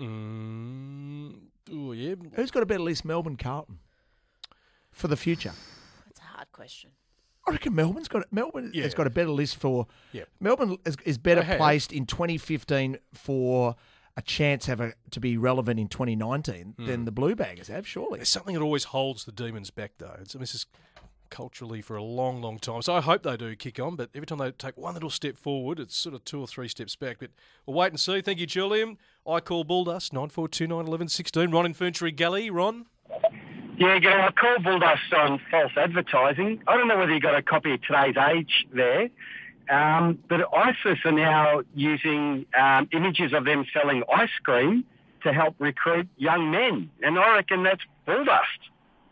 Mm, oh, yeah. Who's got a better list? Melbourne, Carlton. For the future. That's a hard question. I reckon Melbourne's got Melbourne Yeah. has got a better list for. Yeah. Melbourne is, is better They have. placed in twenty fifteen for a chance have a, to be relevant in twenty nineteen than the Blue Baggers have, surely. There's something that always holds the Demons back, though. It's, this is culturally for a long, long time. So I hope they do kick on, but every time they take one little step forward, it's sort of two or three steps back. But we'll wait and see. Thank you, Julian. I call Bulldust, nine four two nine, one one one six. Ron in Ferntree Gully. Ron? Yeah, Gary, I call Bulldust on false advertising. I don't know whether you got a copy of Today's Age there, um, but ISIS are now using um, images of them selling ice cream to help recruit young men, and I reckon that's Bulldust.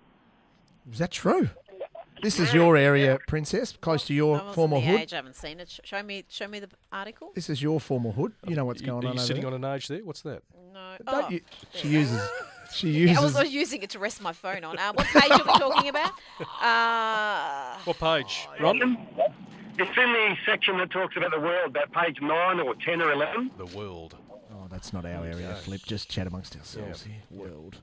Is that true? This is your area, Princess, close to your I wasn't former the hood. age, I haven't seen it. Sh- Show me, show me the article. This is your former hood. You know what's You- going are on you over sitting there. on an age there? What's that? No. Don't Oh, you, she there. uses. She Yeah, uses. I was, I was using it to rest my phone on. Uh, what page are we talking about? Uh, What page? Ron? It's in the section that talks about the world, about page nine or ten or eleven. The world. Oh, that's not our area, Okay. Flip. Just chat amongst ourselves Yeah. here. World.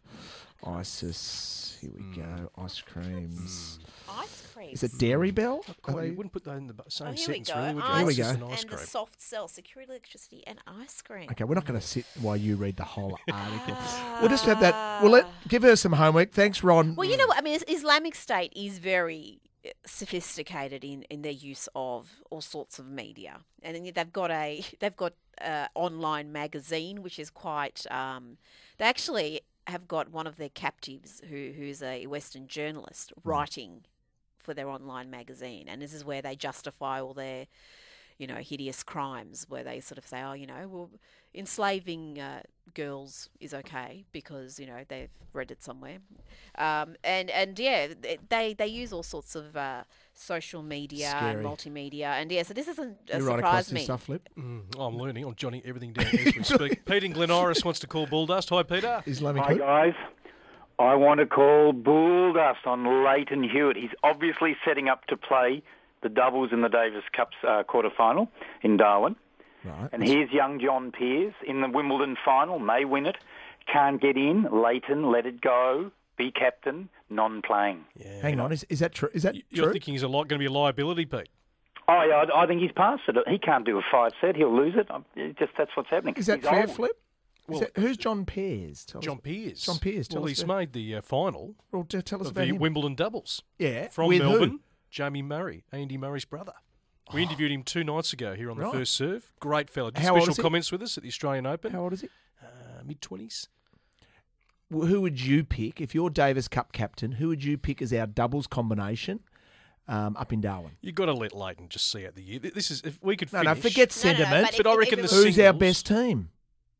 ISIS. Here we go. Ice creams. ice cream. Is it Dairy Bell? Are Quite- they- you wouldn't put that in the bu- same Oh, here we sentence, go. really, would you? Ice Here we It's just go. an ice and the cream. soft cell, security electricity and ice cream. Okay, we're not going to sit while you read the whole article. We'll just have that. We'll let give her some homework. Thanks, Ron. Well, you know what? I mean, is- Islamic State is very uh, sophisticated in, in their use of all sorts of media, and then they've got a they've got an online magazine which is quite. Um, they actually have got one of their captives who who's a Western journalist writing for their online magazine, and this is where they justify all their, you know, hideous crimes, where they sort of say, oh, you know, well, enslaving uh, girls is okay because, you know, they've read it somewhere. Um, and, and yeah, they, they use all sorts of uh, social media Scary. and multimedia. And yeah, so this isn't a You right across surprise this me. stuff, Flip. Mm, oh, I'm learning. I'm jotting everything down as we speak. Peter in Glen Iris wants to call Bulldust. Hi, Peter. Islamic Hi, hood. guys. I want to call Bulldust on Leighton Hewitt. He's obviously setting up to play the doubles in the Davis Cup uh, quarter-final in Darwin. Right. And here's young John Pearce in the Wimbledon final, may win it, can't get in. Leighton, let it go, be captain, non-playing. Yeah. Hang on, is, is that true? Is that You're true? thinking he's a lot going to be a liability, Pete? Oh, yeah, I, I think he's past it. He can't do a five-set. He'll lose it. I'm- it just that's what's happening. Is that He's fair, old. Flip? Is Well- that, who's John Pearce? Tell us- John Pearce. John Pearce. Tell Well, us he's about- made the uh, final Well, t- tell us of about the him. Wimbledon doubles. Yeah, From with who? Melbourne, Jamie Murray, Andy Murray's brother. We interviewed him two nights ago here on the Right. First Serve. Great fella. Did How old special is he? comments with us at the Australian Open. How old is he? Uh, mid-twenties. Well, who would you pick if you're Davis Cup captain? Who would you pick as our doubles combination um, up in Darwin? You've got to let Leighton just see out the year. This is if we could No, finish. no, forget No, no, no, sentiment. but But I if- reckon if the it Who's our singles- best team?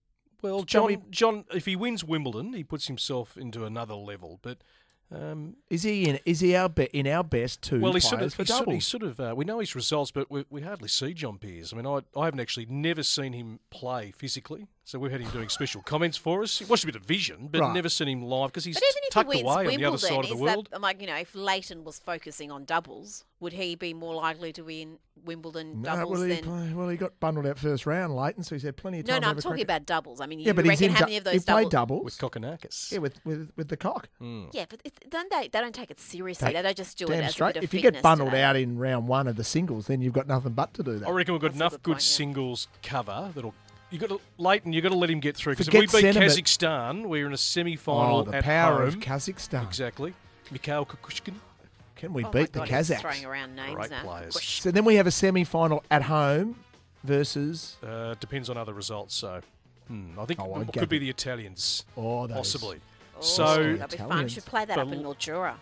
Well, Shall John, we- John, if he wins Wimbledon, he puts himself into another level. But um, Is he in? Is he our be, in our best two well, players he's sort of, for he's sort of, doubles? he's sort of uh, we know his results, but we, we hardly see John Pearce. I mean, I, I haven't actually never seen him play physically, so we've had him doing special comments for us. He watched a bit of vision, but Right. never seen him live because he's But even if tucked he wins away Wimbledon, on the other side of the is world. that, I'm like, you know, if Leighton was focusing on doubles, would he be more likely to win Wimbledon No, doubles well, he, than... play, well, he got bundled out first round, Leighton, so he's had plenty of No, time no, to I'm have a talking crack. about doubles. I mean, Yeah, you but he's reckon in how du- many of he those played doubles... doubles. With Kokonakis. Yeah, with, with, with the cock. Yeah, but it, don't they, they don't take it seriously. They, don't just do Damn it as straight. a bit of If you fitness get bundled today. out in round one of the singles, then you've got nothing but to do that. I reckon we've got That's a enough good good, point, yeah. singles cover that'll. You got to Leighton. You got to let him get through because if Forget we beat sentiment. Kazakhstan, we're in a semi-final Oh, the at power home. of Kazakhstan. Exactly. Mikhail Kukushkin. Can we Oh my beat the God, he's Kazakhs? throwing around names Great now. players. Whoosh. So then we have a semi-final at home versus... Uh, depends on other results. So, hmm, I think Oh, I it get could be it. the Italians, Oh, those- possibly. Oh, So, that'd be fun. Italians. Should play that For up in l- Mildura.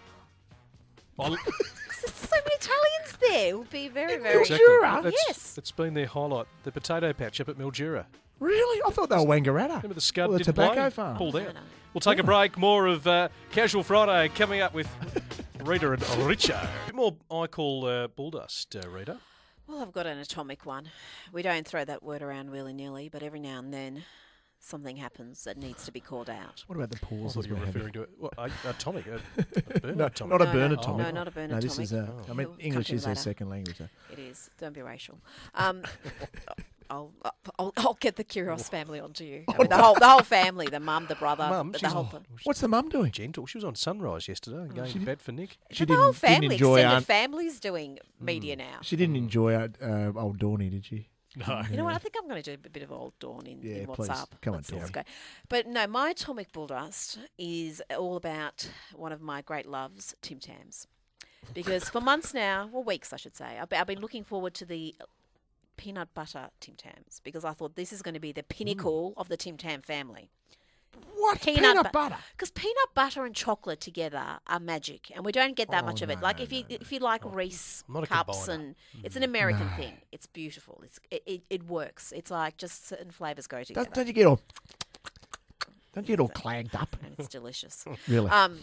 I'll- There's so many Italians there. It would be very, very... exactly. Mildura? That's, Yes. that's been their highlight. The potato patch up at Mildura. Really? I thought they were Wangaratta. Remember the Scud Or the didn't tobacco play? farm. Pulled No, out. no. We'll take a break. More of uh, Casual Friday coming up with Rita and Richo. A bit more I call uh, bulldust, uh, Rita. Well, I've got an atomic one. We don't throw that word around willy-nilly, but every now and then something happens that needs to be called out. What about the I pauses thought you were we're having? referring to it. What, a, atomic? A, a burn No, atomic? not a No, burn no. atomic. No, not a burn No, this atomic. is a... I mean, He'll come English to me is their later. second language. So. It is. Don't be racial. Um, I'll, I'll I'll get the Kyrgios family onto you. I mean, the whole the whole family, the mum, the brother, Mum, the, she's the whole. on- What's the mum doing? Gentle. She was on Sunrise yesterday going to bed for Nick. She the whole didn't- didn't family, enjoy extended Aunt- family's doing media now. She didn't enjoy uh, uh, old Dawny, did she? No. You know what? I think I'm going to do a bit of old Dawn in, Yeah, in please. WhatsApp. Come on, let's, let's Dawn. go. But no, my atomic bull dust is all about one of my great loves, Tim Tams. Because for months now, well, weeks I should say, I've been, I've been looking forward to the peanut butter Tim Tams because I thought this is going to be the pinnacle of the Tim Tam family. What? Peanut, bu- butter? Because peanut butter and chocolate together are magic, and we don't get that Oh, much of it. no, Like no, if you no, if you like Reese I'm not a cups, combiner. and it's an American No. thing. It's beautiful. It's it, it, it works. It's like just certain flavors go together, Don't, don't you get all... Don't you get all clagged up? and it's delicious. Really? Um,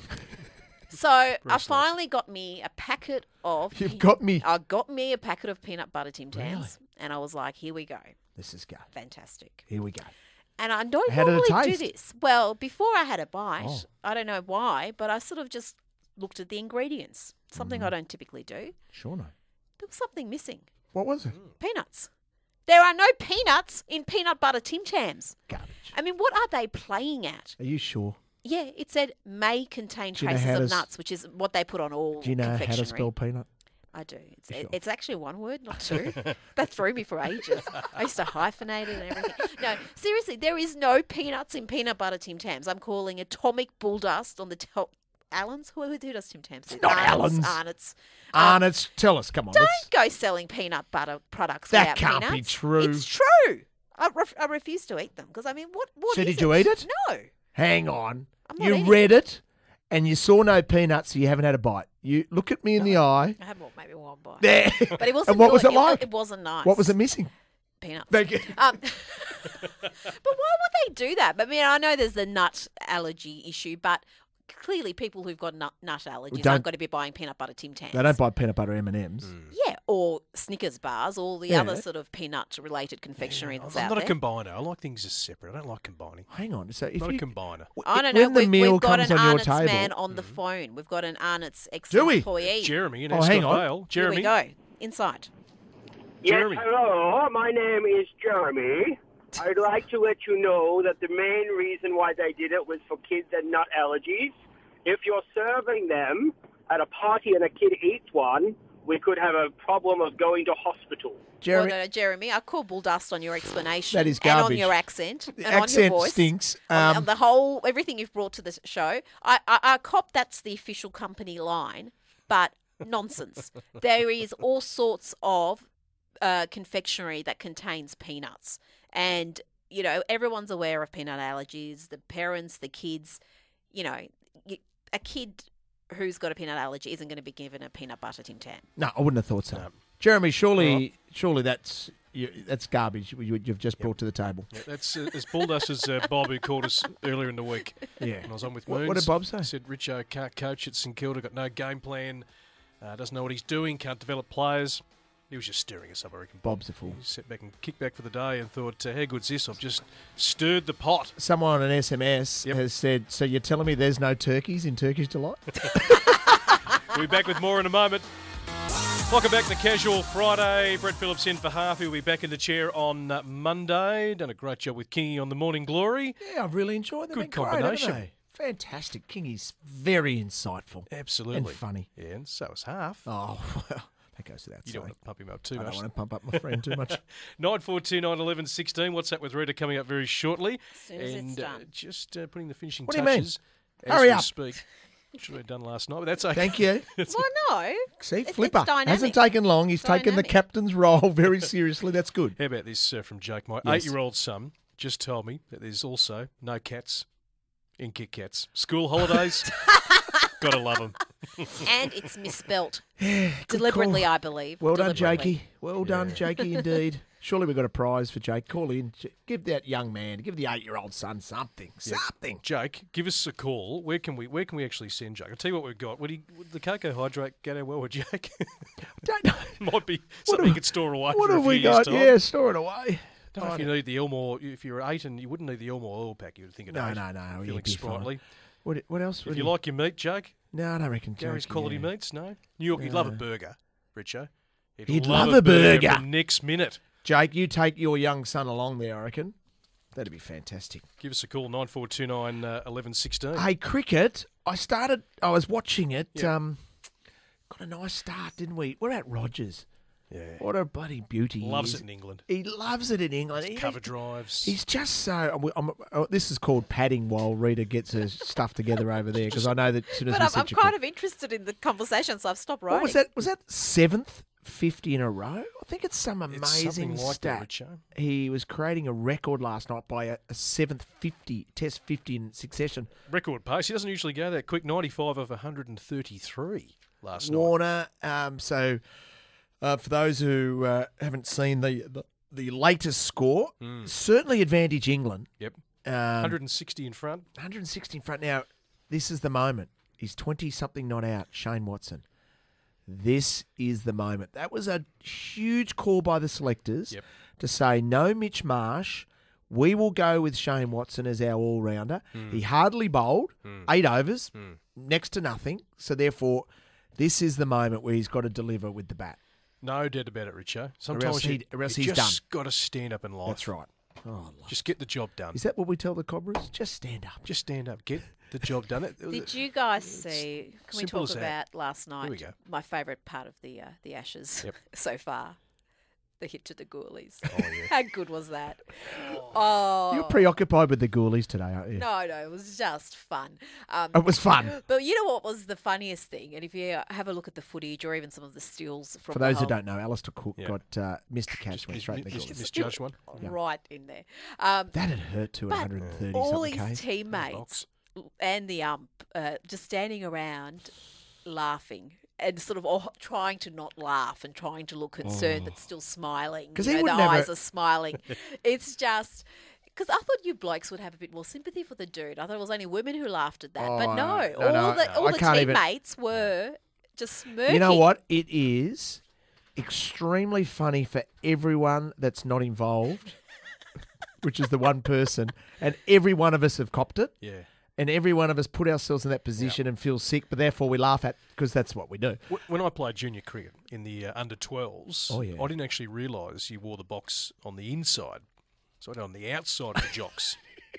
so I nice. finally got me a packet of. You've got me. I got me a packet of peanut butter Tim Tams, and I was like, "Here we go, This is go. fantastic." Here we go. And I don't How did it normally do taste? this. Well, before I had a bite, Oh. I don't know why, but I sort of just looked at the ingredients. Something Mm. I don't typically do. Sure no. There was something missing. What was it? Peanuts. There are no peanuts in peanut butter Tim Tams. Garbage. I mean, what are they playing at? Are you sure? Yeah, it said may contain Do you know traces how of to s- nuts, which is what they put on all Do you know how confectionery. to spell peanut? I do. It's, Sure. it's actually one word, not two. That threw me for ages. I used to hyphenate it and everything. No, seriously, there is no peanuts in peanut butter Tim Tams. I'm calling atomic bull dust on the top. Allen's? Who, who does Tim Tams? do? Not Arnott's, Allen's. Arnott's. Arnott's, tell us. Come on. Don't let's- go selling peanut butter products That without can't be peanuts. true. It's true. I, ref- I refuse to eat them because, I mean, what, what So is did you eat it? No. Hang on. I'm not You eating read it and you saw no peanuts, so you haven't had a bite. You look at me in the eye. I had well, maybe one bite. There. But it wasn't And what was good. it like? It wasn't nice. What was it missing? Peanuts. Thank you. Um, but why would they do that? I mean, I know there's the nut allergy issue, but clearly people who've got nut, nut allergies don't- aren't going to be buying peanut butter Tim Tams. They don't buy peanut butter M and M's. Yeah, or Snickers bars, all the Yeah. other sort of peanut-related confectionery that's I'm out not there. a combiner. I like things just separate. I don't like combining. Hang on. So if not you, a combiner. I don't know. when the We've, meal we've got comes an on your Arnott's table- man on the phone. We've got an Arnott's Do we? ex-employee. Jeremy in Oh, Ascot hang on. Vale. Here Jeremy. we go. Inside. Yes, Jeremy. hello. My name is Jeremy. I'd like to let you know that the main reason why they did it was for kids and nut allergies. If you're serving them at a party and a kid eats one, we could have a problem of going to hospital. Jeremy, Well, no, no, Jeremy, I call bull dust on your explanation. That is And on garbage. your accent. The and on accent your voice. stinks. On- Um, on the whole, everything you've brought to the show. I, I, I cop that's the official company line, but nonsense. There is all sorts of uh, confectionery that contains peanuts. And, you know, everyone's aware of peanut allergies, the parents, the kids. You know, you, a kid who's got a peanut allergy isn't going to be given a peanut butter Tim Tam. no, I wouldn't have thought so. Jeremy, surely, surely that's You, that's garbage you, you've just brought to the table. Yeah, that's uh, it's Bulldusters uh, Bob who called us earlier in the week. Yeah. And I was on with What- Moons. what did Bob say? He said Richo can't coach at St Kilda, got no game plan, uh, doesn't know what he's doing, can't develop players. He was just stirring us up, I reckon. Bob's a fool. He sat back and kicked back for the day and thought, uh, how good's this? I've just stirred the pot. Someone on an S M S has said, so you're telling me there's no turkeys in Turkish Delight? We'll be back with more in a moment. Welcome back to Casual Friday. Brett Phillips in for half. He'll be back in the chair on uh, Monday. Done a great job with Kingy on the Morning Glory. Yeah, I've really enjoyed them. Good Been great, combination. haven't they? Fantastic. Kingy's very insightful. Absolutely. And funny. Yeah, and so is half. Oh, well, that goes without You saying. don't want to pump him up too I much. don't want to pump up my friend too much. nine four two nine eleven sixteen. What's up with Rita coming up very shortly. As soon as and it's done. Uh, just uh, putting the finishing What do you mean? touches as Hurry we up. speak. Should have done last night, but that's okay. Thank you. Well, no. See, It- Flipper It's dynamic. hasn't taken long. He's taken the Dynamic. captain's role very seriously. That's good. How about this uh, from Jake? My Yes. eight-year-old son just told me that there's also no cats in Kit Kats. School holidays, gotta love them. And it's misspelt. Good Deliberately, call. I believe. Well done, Deliberately. Jakey. Well done, Jakey, indeed. Surely we've got a prize for Jake. Call in. J- Give that young man, give the eight-year-old son something. Yeah. Something. Jake, give us a call. Where can we? Where can we actually send Jake? I'll tell you what we've got. Would he? Would the cocoa hydrate go down well with Jake? Don't know. Might be something you could store away. What for have a we few years' got? time. Yeah, store it away. Don't know if you need the Elmore. If you're eight and you wouldn't need the Elmore oil pack, you would think it. No, eight. no, no. Feeling you'd be fine. sprightly. What, what else? If would you he- like your meat, Jake, No, I don't reckon. Gary's Jakey, quality yeah. meats. No, New York. You'd love a No. burger, Richo. He'd love a burger burger. for next minute. Jake, you take your young son along there, I reckon. That'd be fantastic. Give us a call, nine four two nine eleven sixteen. Hey, cricket. I started. I was watching it. Yeah. Um, got a nice start, didn't we? We're at Rogers. Yeah. What a bloody beauty! he Loves is. it in England. He loves it in England. He- Cover drives. He's just so. I'm, I'm, oh, this is called padding while Rita gets her stuff together over there because I know that as soon as But we I'm, said I'm you kind could- of interested in the conversation, so I've stopped writing. What was that? Was that seventh fifty in a row? I think it's some It's amazing something like that, stat. Richo. He was creating a record last night by a, a seventh fifty Test fifty in succession. Record pace. He doesn't usually go that quick. ninety-five of one hundred thirty-three last night. Warner. Um, so, uh, for those who uh, haven't seen the, the the latest score, Mm. certainly advantage England. Yep. Um, one hundred sixty in front. one hundred sixty in front. Now, this is the moment. He's twenty-something not out, Shane Watson. This is the moment. That was a huge call by the selectors Yep. to say, no Mitch Marsh. We will go with Shane Watson as our all-rounder. Mm. He hardly bowled, Mm. eight overs, Mm. next to nothing. So, therefore, this is the moment where he's got to deliver with the bat. No doubt about it, Richo. else Sometimes you, he- or else you he's just got to stand up in life. That's right. Oh, Just get the job done. is that what we tell the Cobras? Just stand up. Just stand up. Get the job done. It- Did you guys see? Can we simple talk as that. about last night? we go. My favourite part of the uh, the Ashes Yep. so far, the hit to the Ghoulies. Oh, yeah. How good was that? Oh, You're preoccupied with the Ghoulies today, aren't you? No, no, it was just fun. Um, It was fun. But you know what was the funniest thing? And if you have a look at the footage or even some of the stills from For the those who whole- don't know, Alistair Cook Yeah. got uh, Mister Catch Just went mis- straight in the mis- Ghoulies. misjudged one. Yeah. right in there. Um, That had hurt to but one hundred thirty all something his K. teammates and the ump uh, just standing around laughing and sort of all trying to not laugh and trying to look concerned but still smiling. 'Cause You he know, would the never- eyes are smiling. It's just... Because I thought you blokes would have a bit more sympathy for the dude. I thought it was only women who laughed at that. Oh, but no, no, all no, the, no, all I the can't even- teammates were just smirking. You know what? It is extremely funny for everyone that's not involved, which is the one person, and every one of us have copped it. Yeah. And every one of us put ourselves in that position and feel sick, but therefore we laugh at because that's what we do. Wh- When I played junior cricket in the uh, under twelves, Oh, yeah. I didn't actually realise you wore the box on the inside. So I went on the outside of the jocks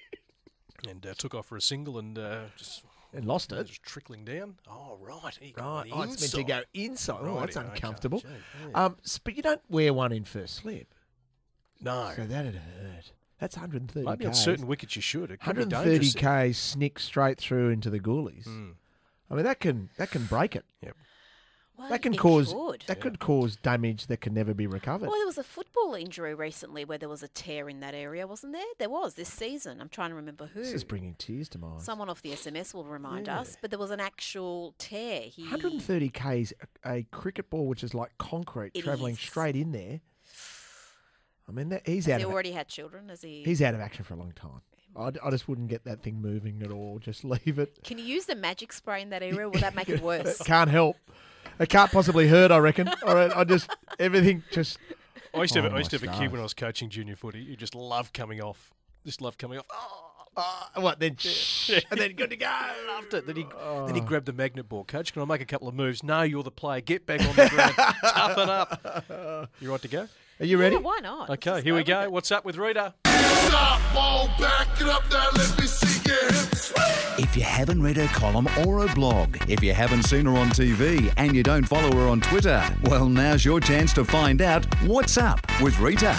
and uh, took off for a single and uh, just And lost it. just trickling down. Oh, right. He got Right. on the Oh, it's meant to inside. go inside. Oh, that's Righty, okay. uncomfortable. Gee, yeah. Um, s- but you don't wear one in first slip. No. So that'd hurt. That's one hundred thirty Maybe on Ks. certain wickets you should. It could be one hundred thirty dangerous. there. K snick straight through into the Ghoulies. Mm. I mean, that can that can break it. Yep. Well, That can it cause could. that could cause damage that can never be recovered. Well, there was a football injury recently where there was a tear in that area, wasn't there? There was this season. I'm trying to remember who. This is bringing tears to my eyes. Someone off the S M S will remind Yeah. us, but there was an actual tear. He, one hundred thirty Ks, a, a cricket ball which is like concrete It travelling is. straight in there. I mean, that, he's Has out he of already had children? Has he? he's out of action for a long time. I, I just wouldn't get that thing moving at all. Just leave it. Can you use the magic spray in that area? Will that make it worse? Can't help. It can't possibly hurt, I reckon. All right, I just, everything just... I used to have, Oh, I used to my have a kid stars. when I was coaching junior footy who just loved coming off. Just loved coming off. Oh, Uh, what, then shh, and then good to go. loved it. Then he, Oh. then he grabbed the magnet ball. Coach, can I make a couple of moves? No, you're the player. Get back on the ground. Toughen up. You right to go? Are you ready? Yeah, why not? Okay, here we go. What's up with Rita? Stop, ball, back it up now, let me see your hips. If you haven't read her column or her blog, if you haven't seen her on T V and you don't follow her on Twitter, well, now's your chance to find out what's up with Rita.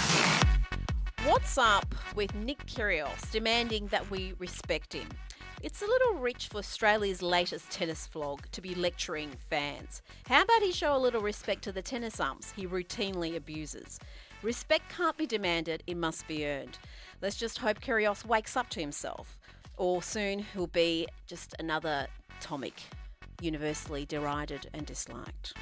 What's up with Nick Kyrgios demanding that we respect him? It's a little rich for Australia's latest tennis vlog to be lecturing fans. How about he show a little respect to the tennis umps he routinely abuses? Respect can't be demanded, it must be earned. Let's just hope Kyrgios wakes up to himself, or soon he'll be just another Tomic, universally derided and disliked.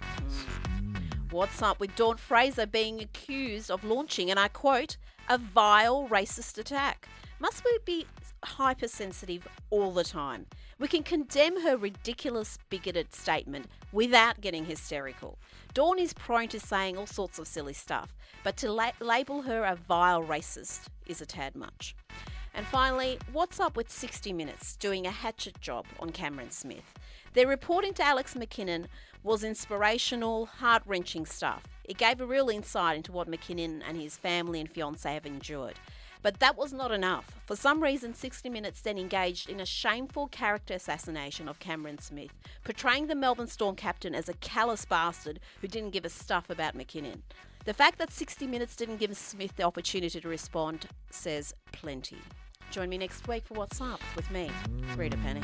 Mm. What's up with Dawn Fraser being accused of launching, and I quote, a vile racist attack? Must we be hypersensitive all the time? We can condemn her ridiculous, bigoted statement without getting hysterical. Dawn is prone to saying all sorts of silly stuff, but to la- label her a vile racist is a tad much. And finally, what's up with sixty minutes doing a hatchet job on Cameron Smith? Their reporting to Alex McKinnon was inspirational, heart-wrenching stuff. It gave a real insight into what McKinnon and his family and fiancé have endured. But that was not enough. For some reason, sixty minutes then engaged in a shameful character assassination of Cameron Smith, portraying the Melbourne Storm captain as a callous bastard who didn't give a stuff about McKinnon. The fact that sixty minutes didn't give Smith the opportunity to respond says plenty. Join me next week for What's Up with me, Rita Panahin.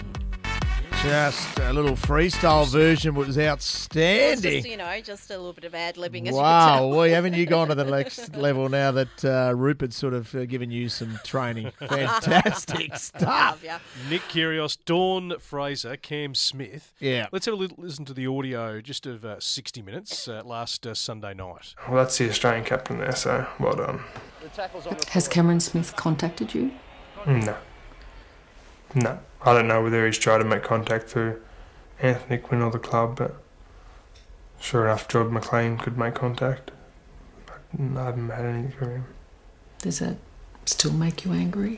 Just a little freestyle version was It's outstanding. just, you know, just a little bit of ad-libbing as Wow, you can tell. well, haven't you gone to the next level now that uh, Rupert's sort of uh, given you some training? Fantastic stuff. Yeah. Nick Kyrgios, Dawn Fraser, Cam Smith. Yeah. Let's have a little, listen to the audio just of uh, sixty minutes uh, last uh, Sunday night. Well, that's the Australian captain there, so well done. Has Cameron Smith contacted you? No. No. I don't know whether he's tried to make contact through Anthony Quinn or the club, but sure enough, Jordan McLean could make contact. But I haven't had anything from him. Does that still make you angry?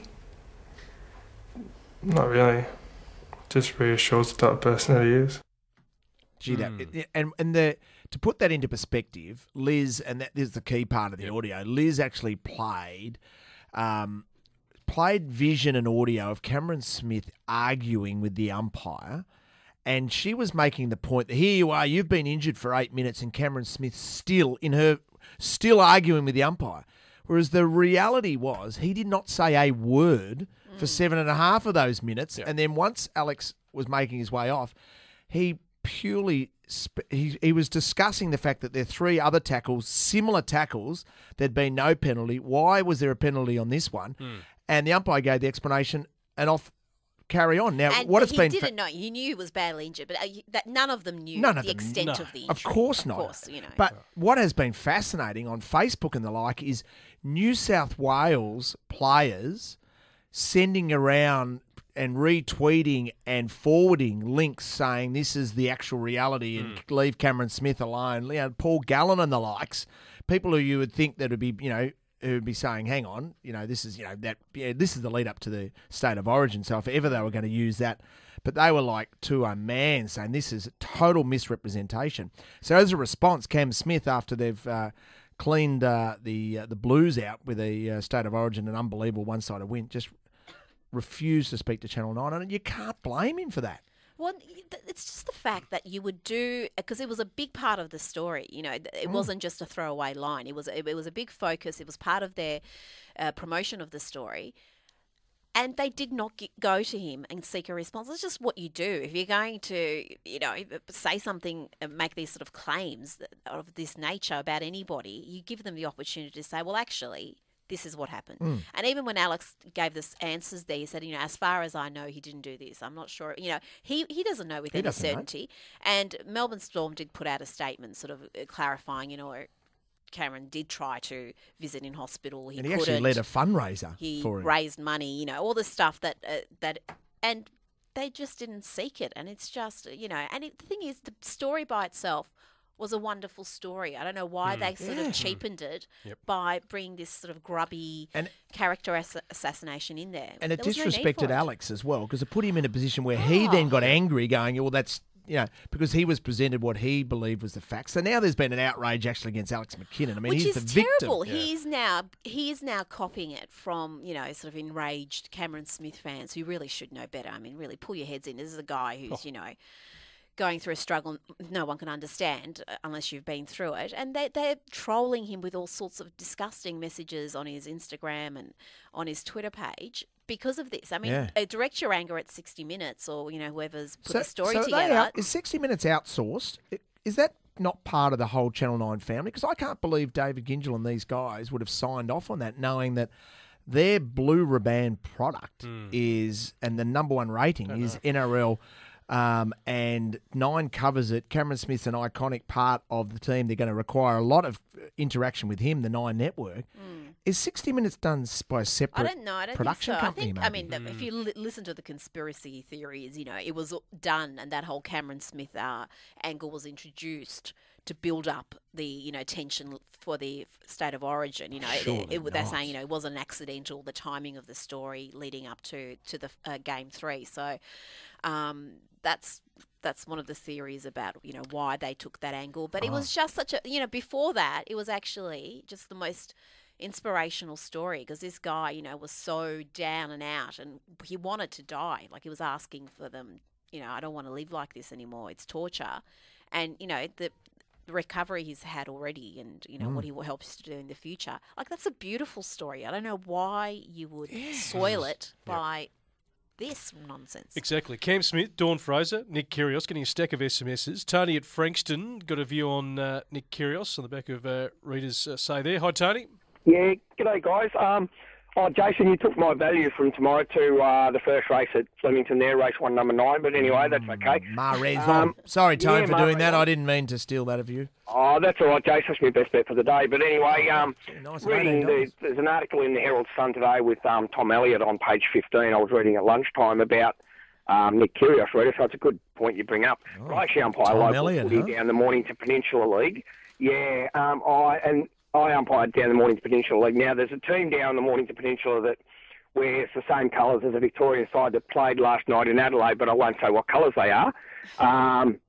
Not really. Just reassures the type of person that he is. Gee, that, and and the to put that into perspective, Liz, and that is the key part of the audio. Liz actually played, um, played vision and audio of Cameron Smith arguing with the umpire, and she was making the point that here you are, you've been injured for eight minutes, and Cameron Smith still in her still arguing with the umpire. Whereas the reality was he did not say a word mm. for seven and a half of those minutes, yep. and then once Alex was making his way off, he purely sp- he, he was discussing the fact that there are three other tackles, similar tackles, there'd been no penalty. Why was there a penalty on this one? Mm. And the umpire gave the explanation and off carry on. Now, and what it's he been didn't fa- know. He knew he was badly injured, but uh, that none of them knew None the of them, extent no. of the injury. Of course of not. Course, you know. But what has been fascinating on Facebook and the like is New South Wales players sending around and retweeting and forwarding links saying this is the actual reality and mm. leave Cameron Smith alone. You know, Paul Gallen and the likes, people who you would think that would be, you know, who would be saying, hang on, you know, this is, you know, that yeah, this is the lead up to the state of origin. So if ever they were going to use that, but they were like to a man saying this is total misrepresentation. So as a response, Cam Smith, after they've uh, cleaned uh, the uh, the Blues out with a uh, state of origin, an unbelievable one-sided win, just refused to speak to Channel nine, and you can't blame him for that. Well, it's just the fact that you would do, because it was a big part of the story. You know, it mm. wasn't just a throwaway line. It was it was a big focus. It was part of their uh, promotion of the story. And they did not get, go to him and seek a response. It's just what you do. If you're going to, you know, say something and make these sort of claims of this nature about anybody, you give them the opportunity to say, well, actually, this is what happened. Mm. And even when Alex gave us answers there, he said, you know, as far as I know, he didn't do this. I'm not sure. You know, he, he doesn't know with he any certainty. Know. And Melbourne Storm did put out a statement sort of clarifying, you know, Cameron did try to visit in hospital. He and he couldn't. actually led a fundraiser He for him. raised money, you know, all the stuff that uh, that and they just didn't seek it. And it's just, you know, and it, the thing is, the story by itself was a wonderful story. I don't know why Mm. they sort Yeah. of cheapened it Yep. by bringing this sort of grubby And- character ass- assassination in there. And it There was no need disrespected for it. Alex as well, because it put him in a position where he then got angry, going, well, that's, you know, because he was presented what he believed was the facts. So now there's been an outrage actually against Alex McKinnon. I mean, Which he's is the terrible. victim. He is now he is now copying it from, you know, sort of enraged Cameron Smith fans who really should know better. I mean, really pull your heads in. This is a guy who's, Oh. you know, going through a struggle no one can understand uh, unless you've been through it. And they, they're trolling him with all sorts of disgusting messages on his Instagram and on his Twitter page because of this. I mean, Yeah. uh, direct your anger at sixty minutes or, you know, whoever's put So, the story so are they together. out, is sixty minutes outsourced? I- Is that not part of the whole Channel nine family? Because I can't believe David Gingell and these guys would have signed off on that, knowing that their blue ribbon product Mm. is, and the number one rating is N R L. Um, and Nine covers it. Cameron Smith's an iconic part of the team. They're going to require a lot of interaction with him, the Nine Network. Is sixty minutes done s- by a I separate don't know. I don't production think so. company? I think. I maybe? mean, that if you li- listen to the conspiracy theories, you know, it was done, and that whole Cameron Smith uh, angle was introduced to build up the, you know, tension for the f- state of origin. You know, it- Surely it, they're not. saying, you know, it wasn't accidental. The timing of the story leading up to to the uh, game three. So um, that's. That's one of the theories about, you know, why they took that angle. But it was just such a, you know, before that, it was actually just the most inspirational story because this guy, you know, was so down and out and he wanted to die. Like he was asking for them, you know, I don't want to live like this anymore. It's torture. And, you know, the, the recovery he's had already and, you know, Mm. what he helps to do in the future. Like that's a beautiful story. I don't know why you would soil it by this nonsense. Exactly. Cam Smith, Dawn Fraser, Nick Kyrgios getting a stack of S M Ses. Tony at Frankston got a view on uh, Nick Kyrgios on the back of uh, readers uh, say there. Hi, Tony. Yeah, g'day guys. Um, oh, Jason, you took my value from tomorrow to uh, the first race at Flemington there, race one, number nine. But anyway, that's okay. Mahrez Um, on. Sorry, Tone, yeah, for doing Mahrez that. on. I didn't mean to steal that of you. Oh, that's all right, Jason. That's my best bet for the day. But anyway, um, nice, reading the, there's an article in the Herald Sun today with um, Tom Elliott on page fifteen. I was reading at lunchtime about um, Nick Kyrgios, Rita, so it's a good point you bring up. Oh, I actually umpire Tom local Elliott, footy huh? down the Mornington Peninsula League. Yeah, um, I and I umpired down the Mornington Peninsula League. Now, there's a team down the Mornington Peninsula that wears the same colours as the Victorian side that played last night in Adelaide, but I won't say what colours they are. Um,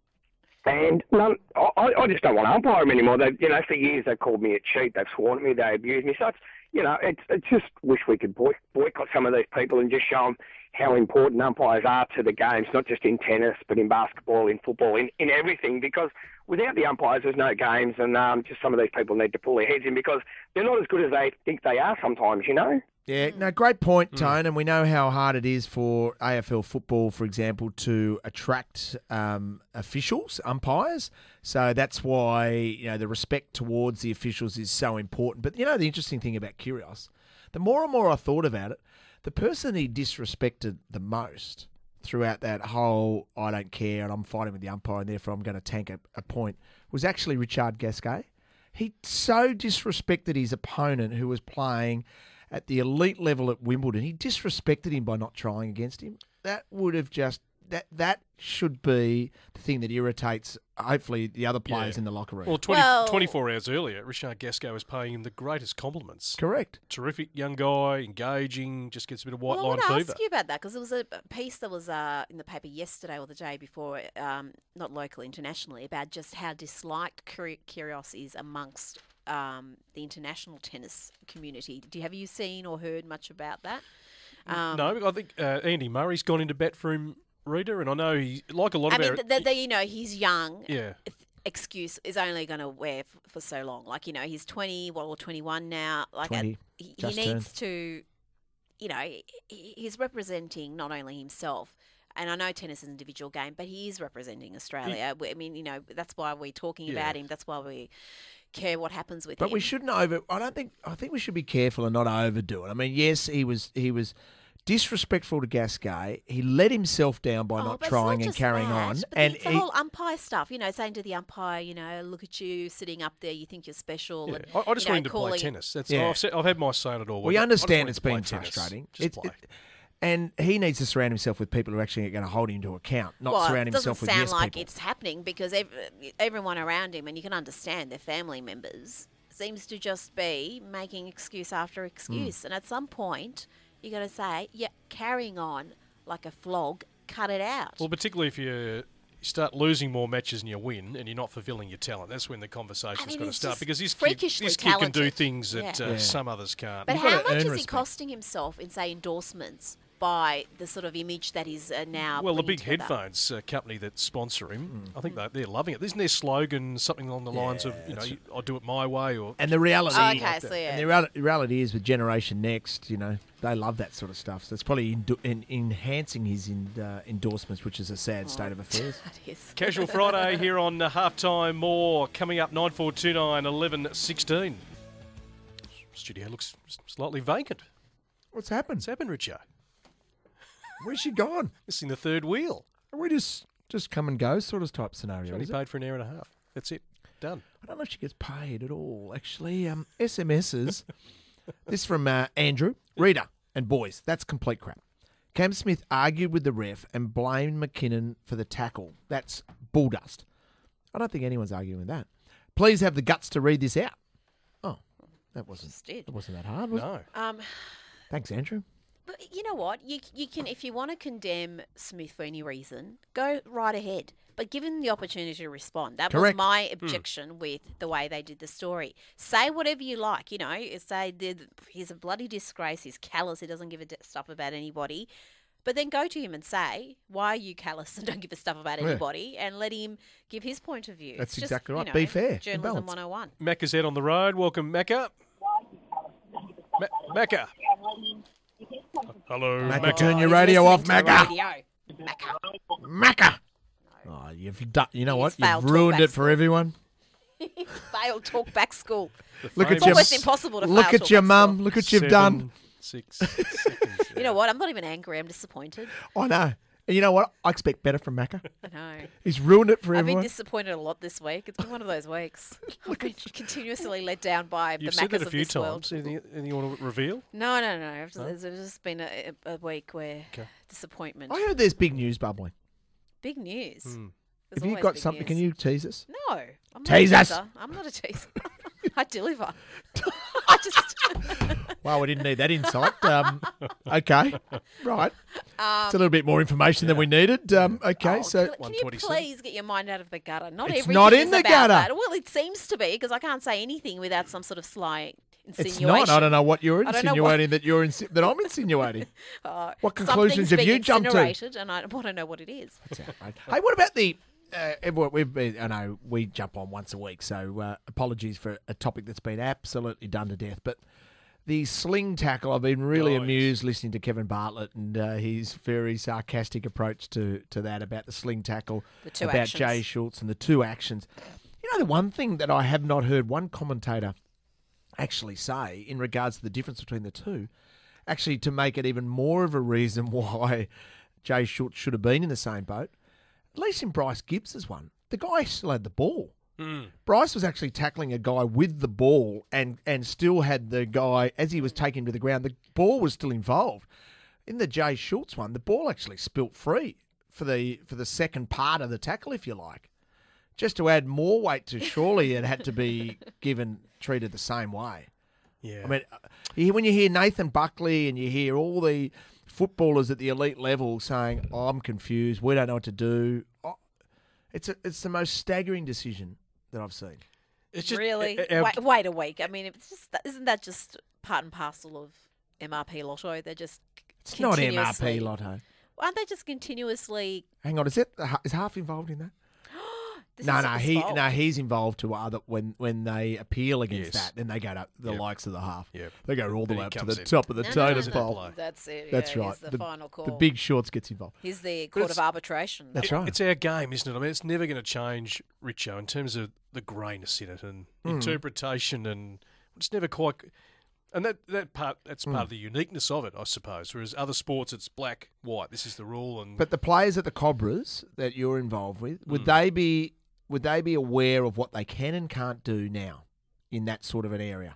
and none, I, I just don't want to umpire them anymore. They, you know, for years they've called me a cheat. They've sworn at me. They abused me. So it's, you know, it's, it's just wish we could boy, boycott some of these people and just show them how important umpires are to the games, not just in tennis, but in basketball, in football, in, in everything. Because without the umpires, there's no games, and um, just some of these people need to pull their heads in because they're not as good as they think they are sometimes, you know? Yeah, no, great point, Tone, and we know how hard it is for A F L football, for example, to attract um, officials, umpires. So that's why, you know, the respect towards the officials is so important. But, you know, the interesting thing about Kyrgios, the more and more I thought about it, the person he disrespected the most throughout that whole I don't care and I'm fighting with the umpire and therefore I'm going to tank a, a point was actually Richard Gasquet. He so disrespected his opponent who was playing at the elite level at Wimbledon. He disrespected him by not trying against him. That would have just that that should be the thing that irritates hopefully the other players Yeah. in the locker room. Well, twenty, Well- twenty-four hours earlier, Richard Gasquet was paying him the greatest compliments. Correct. Terrific young guy, engaging, just gets a bit of white Well, I line want to fever. ask you about that because there was a piece that was uh, in the paper yesterday or the day before, um, not locally, internationally, about just how disliked Kyri- Kyrgios is amongst um, the international tennis community. Do you, have you seen or heard much about that? Um, no, I think uh, Andy Murray's gone into bat for him, Rita, and I know he, like a lot I of mean, our... the, the, the, you know, he's young. Yeah. Excuse is only going to wear f- for so long. Like, you know, he's twenty, well, or twenty-one now. Like, twenty, at, he, he just needs turned. to, you know, he, he's representing not only himself. And I know tennis is an individual game, but he is representing Australia. I mean, you know, that's why we're talking Yeah. about him. That's why we care what happens with But him. we shouldn't over. I don't think. I think we should be careful and not overdo it. I mean, yes, he was he was disrespectful to Gasquet. He let himself down by Oh, not but it's trying not and just carrying that, on. But And it's the he, whole umpire stuff, you know, saying to the umpire, you know, look at you sitting up there, you think you're special. Yeah. And, I, I just you know, want him to play calling- tennis. That's Yeah. I've, said, I've had my say on it all. we I- I just understand want it's him to been play tennis. frustrating. Just It- play. it- and he needs to surround himself with people who are actually going to hold him to account, not well, surround it himself doesn't with sound yes like people. it's happening because ev- everyone around him, and you can understand their family members, seems to just be making excuse after Hmm. excuse. And at some point, you got to say, yeah, carrying on like a flog, cut it out. Well, particularly if you start losing more matches than you win and you're not fulfilling your talent, that's when the conversation's I mean, got to he's start just because this kid, freakishly this kid can do talented. things that Yeah. uh, Yeah. some others can't. But You've how gotta much earn is he respect. costing himself in, say, endorsements by the sort of image that he's uh, now Well, the putting big together? headphones uh, company that sponsor him, Mm. I think they're, they're loving it. Isn't their slogan something along the lines of, you know, that's- you- I'll do it my way or... And the reality, Oh, okay, like so that. yeah. and the real- reality is with Generation Next, you know, they love that sort of stuff. So it's probably endo- in, enhancing his in, uh, endorsements, which is a sad state of affairs. That is. Casual Friday here on uh, Halftime. More coming up, nine four two nine, eleven sixteen. Studio looks slightly vacant. What's happened? What's happened, Richo? Where's she gone? Missing the third wheel. Are we just just come and go sort of type She scenario? only Is it? paid for an hour and a half. That's it. Done. I don't know if she gets paid at all, actually. Um, S M Ss. This from uh, Andrew. Reader and boys, that's complete crap. Cam Smith argued with the ref and blamed McKinnon for the tackle. That's bull dust. I don't think anyone's arguing with that. Please have the guts to read this out. Oh, that wasn't, Just did. that wasn't that hard, was it? No. Um, Thanks, Andrew. but you know what? You you can if you want to condemn Smith for any reason, go right ahead. But given the opportunity to respond, that Correct. was my objection with the way they did the story. Say whatever you like, you know. Say the- he's a bloody disgrace. He's callous. He doesn't give a d- stuff about anybody. But then go to him and say, why are you callous and don't give a stuff about Yeah. anybody? And let him give his point of view. That's It's just, exactly you right. know, Be fair and Journalism balanced. one oh one. Macca's out on the road. Welcome, Macca. Ma- Macca. Hello, Macca, Macca. turn your he's radio off, listening to the Macca. radio. Macca. Macca. Oh, you've done. You know He's what? failed You've ruined talkback it for everyone. Failed talk back school. Look at It's your almost impossible to look fail at your talkback mum. school. Look what you've Seven, done. Six seconds. You know what? I'm not even angry. I'm disappointed. I know. And you know what? I expect better from Macca. I know. He's ruined it for I've been everyone. disappointed a lot this week. It's been one of those weeks. I've been continuously let down by You've the said Maccas that a of few this world. times. Anything, anything you want to reveal? No, no, no. It's, No? it's just been a, a week where Okay. disappointment. I heard there's big news bubbling. Big news. Hmm. There's Have you always got big something? news. Can you tease us? No. I'm not Tease a us. teaser. I'm not a teaser. I deliver. I just. Well, we didn't need that insight. Um, okay, right. Um, It's a little bit more information than we needed. Um, okay, Oh, so can you please get your mind out of the gutter? Not It's everything not in is the about gutter. that. Well, it seems to be because I can't say anything without some sort of sly insinuation. it's not. I don't know what you're I don't know what- insinuating that you're insi- that I'm insinuating. Uh, What conclusions something's have being you jumped to? incinerated, and I want to know what it is. Hey, what about the? Uh, everyone, we've been, I know we jump on once a week, so uh, apologies for a topic that's been absolutely done to death. But the sling tackle, I've been really Oh, yes. amused listening to Kevin Bartlett and uh, his very sarcastic approach to, to that about the sling tackle, The two about actions. Jay Schultz and the two actions. You know, the one thing that I have not heard one commentator actually say in regards to the difference between the two, actually to make it even more of a reason why Jay Schultz should have been in the same boat, at least in Bryce Gibbs' one, the guy still had the ball. Mm. Bryce was actually tackling a guy with the ball and, and still had the guy, as he was taking him to the ground, the ball was still involved. In the Jay Schultz one, the ball actually spilt free for the for the second part of the tackle, if you like. Just to add more weight to, surely it had to be given, treated the same way. Yeah. I mean, you- when you hear Nathan Buckley and you hear all the footballers at the elite level saying, oh, I'm confused, we don't know what to do. Oh, it's a, it's the most staggering decision that I've seen. It's really? uh, uh, wait, wait a week. I mean, it's just that, isn't that just part and parcel of M R P Lotto? They're just It's not M R P continuously- Lotto. Aren't they just continuously? Hang on, is it is half involved in that? This no, is no, his he fault. no, he's involved to other when when they appeal against Yes. that, then they go to the Yep. likes of the half. Yep. They go all the Then way he up to comes the in. top of the No, no, totem no, pole. play. That's it. That's yeah, right. He's the, final call. The big shorts gets involved. He's the But court it's- of arbitration. That's right. It's our game, isn't it? I mean, it's never going to change, Richo, in terms of the greyness in it and Mm. interpretation, and it's never quite. And that, that part that's part of the uniqueness of it, I suppose. Whereas other sports, it's black, white. This is the rule. And But the players at the Cobras that you're involved with, would Mm. they be would they be aware of what they can and can't do now in that sort of an area?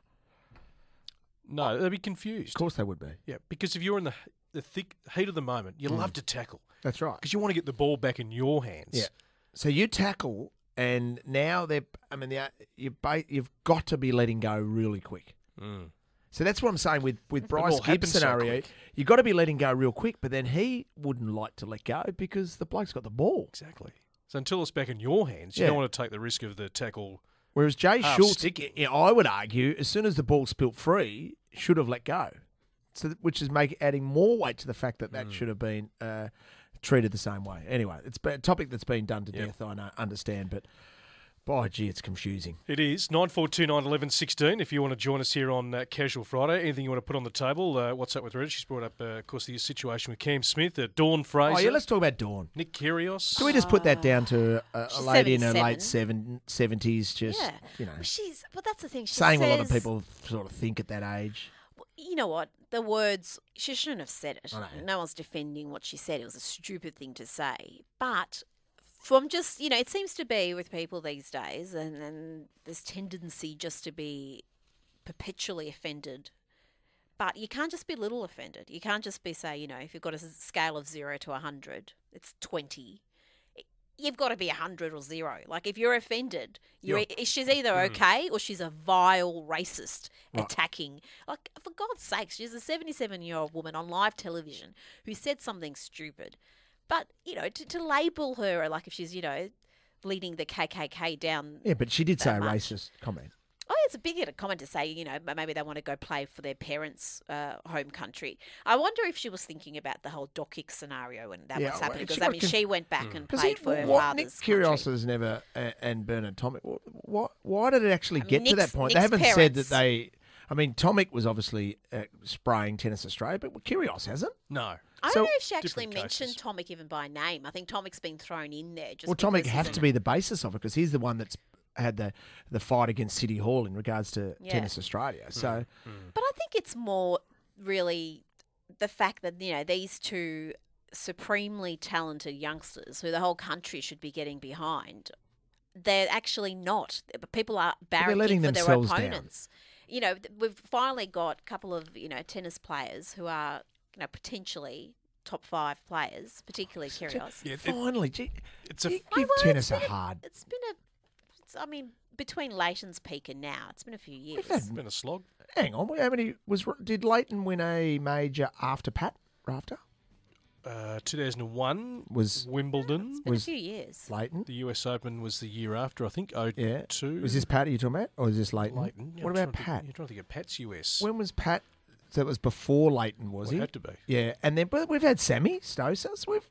no, they'd be confused. Of course they would be. Yeah, because if you're in the the thick heat of the moment, you Mm. love to tackle That's right. because you want to get the ball back in your hands. Yeah. So you tackle, and now they're. I mean, they're, you ba- you've got to be letting go really quick. Mm. So that's what I'm saying with with It Bryce all happens Gibbs so scenario. quick. You've got to be letting go real quick, but then he wouldn't like to let go because the bloke's got the ball. Exactly. So until it's back in your hands, you Yeah. don't want to take the risk of the tackle. Whereas Jay half Schultz, sticky. yeah, I would argue, as soon as the ball spilt free, should have let go. So, that- which is make, adding more weight to the fact that that Mm. should have been uh, treated the same way. Anyway, it's been a topic that's been done to Yep. death. I know, understand, but by gee, it's confusing. It is nine four two nine eleven sixteen. If you want to join us here on uh, Casual Friday, anything you want to put on the table, uh, what's up with Red? She's brought up, uh, of course, the situation with Cam Smith, uh, Dawn Fraser. Oh yeah, let's talk about Dawn. Nick Kyrgios. Can we just put that down to a, a She's lady in her seventy-seven. late seven, seventies, just Yeah. you know, Well, she's. Well, that's the thing. She saying says, a lot of people sort of think at that age. You know what? The words, she shouldn't have said it. I know. No one's defending what she said. It was a stupid thing to say. But from just, you know, it seems to be with people these days, and, and this tendency just to be perpetually offended. But you can't just be little offended. You can't just be, say, you know, if you've got a s- scale of zero to one hundred, it's twenty. You've got to be one hundred or zero. Like, if you're offended, you're, Yeah. e- she's either Mm. okay or she's a vile racist Right. attacking. Like, for God's sakes, she's a seventy-seven-year-old woman on live television who said something stupid. But, you know, to, to label her, like, if she's, you know, leading the K K K down. Yeah, but she did say a that much. racist comment. Oh, it's a big comment to say, you know, m- maybe they want to go play for their parents' uh, home country. I wonder if she was thinking about the whole Dokic scenario when that Yeah, was well, happening. she Because, I got mean, conf- she went back Mm. and 'Cause played he- for her what Nick father's Kyrgios country. has never, uh, and Bernard Tomic, why, why did it actually I mean, get to Nick's- that point? Nick's they haven't said that parents- they. I mean, Tomic was obviously uh, spraying Tennis Australia, but Kyrgios hasn't. No. I So- don't know if she actually different mentioned cases. Tomic even by name. I think Tomic's been thrown in there. Just Well, Tomic because have he's to an- be the basis of it because he's the one that's had the, the fight against City Hall in regards to Yeah. Tennis Australia. So But I think it's more really the fact that, you know, these two supremely talented youngsters who the whole country should be getting behind, they're actually not. People are barracking letting for their themselves down. opponents. You know, th- we've finally got a couple of, you know, tennis players who are, you know, potentially top five players, particularly Kyrgios. Yeah, it- finally, gee, it's a you Oh, give well, tennis a it's been hard. It's been a, it's, I mean, between Leighton's peak and now, it's been a few years. had- It's been a slog. Hang on, how many was did Leighton win a major after Pat Rafter? Uh, two thousand one Was Wimbledon. Been was a few years. Leighton? The U S Open was the year after, I think. Oh, Yeah. two. Was this Pat? Are you talking about, or is this Leighton? Leighton? Yeah, What I'm about trying to Pat? think- You're trying to think of Pat's U S. When was Pat? So it was before Leighton, was Well, it he? had to be. Yeah, and then but we've had Sammy Stosas. We've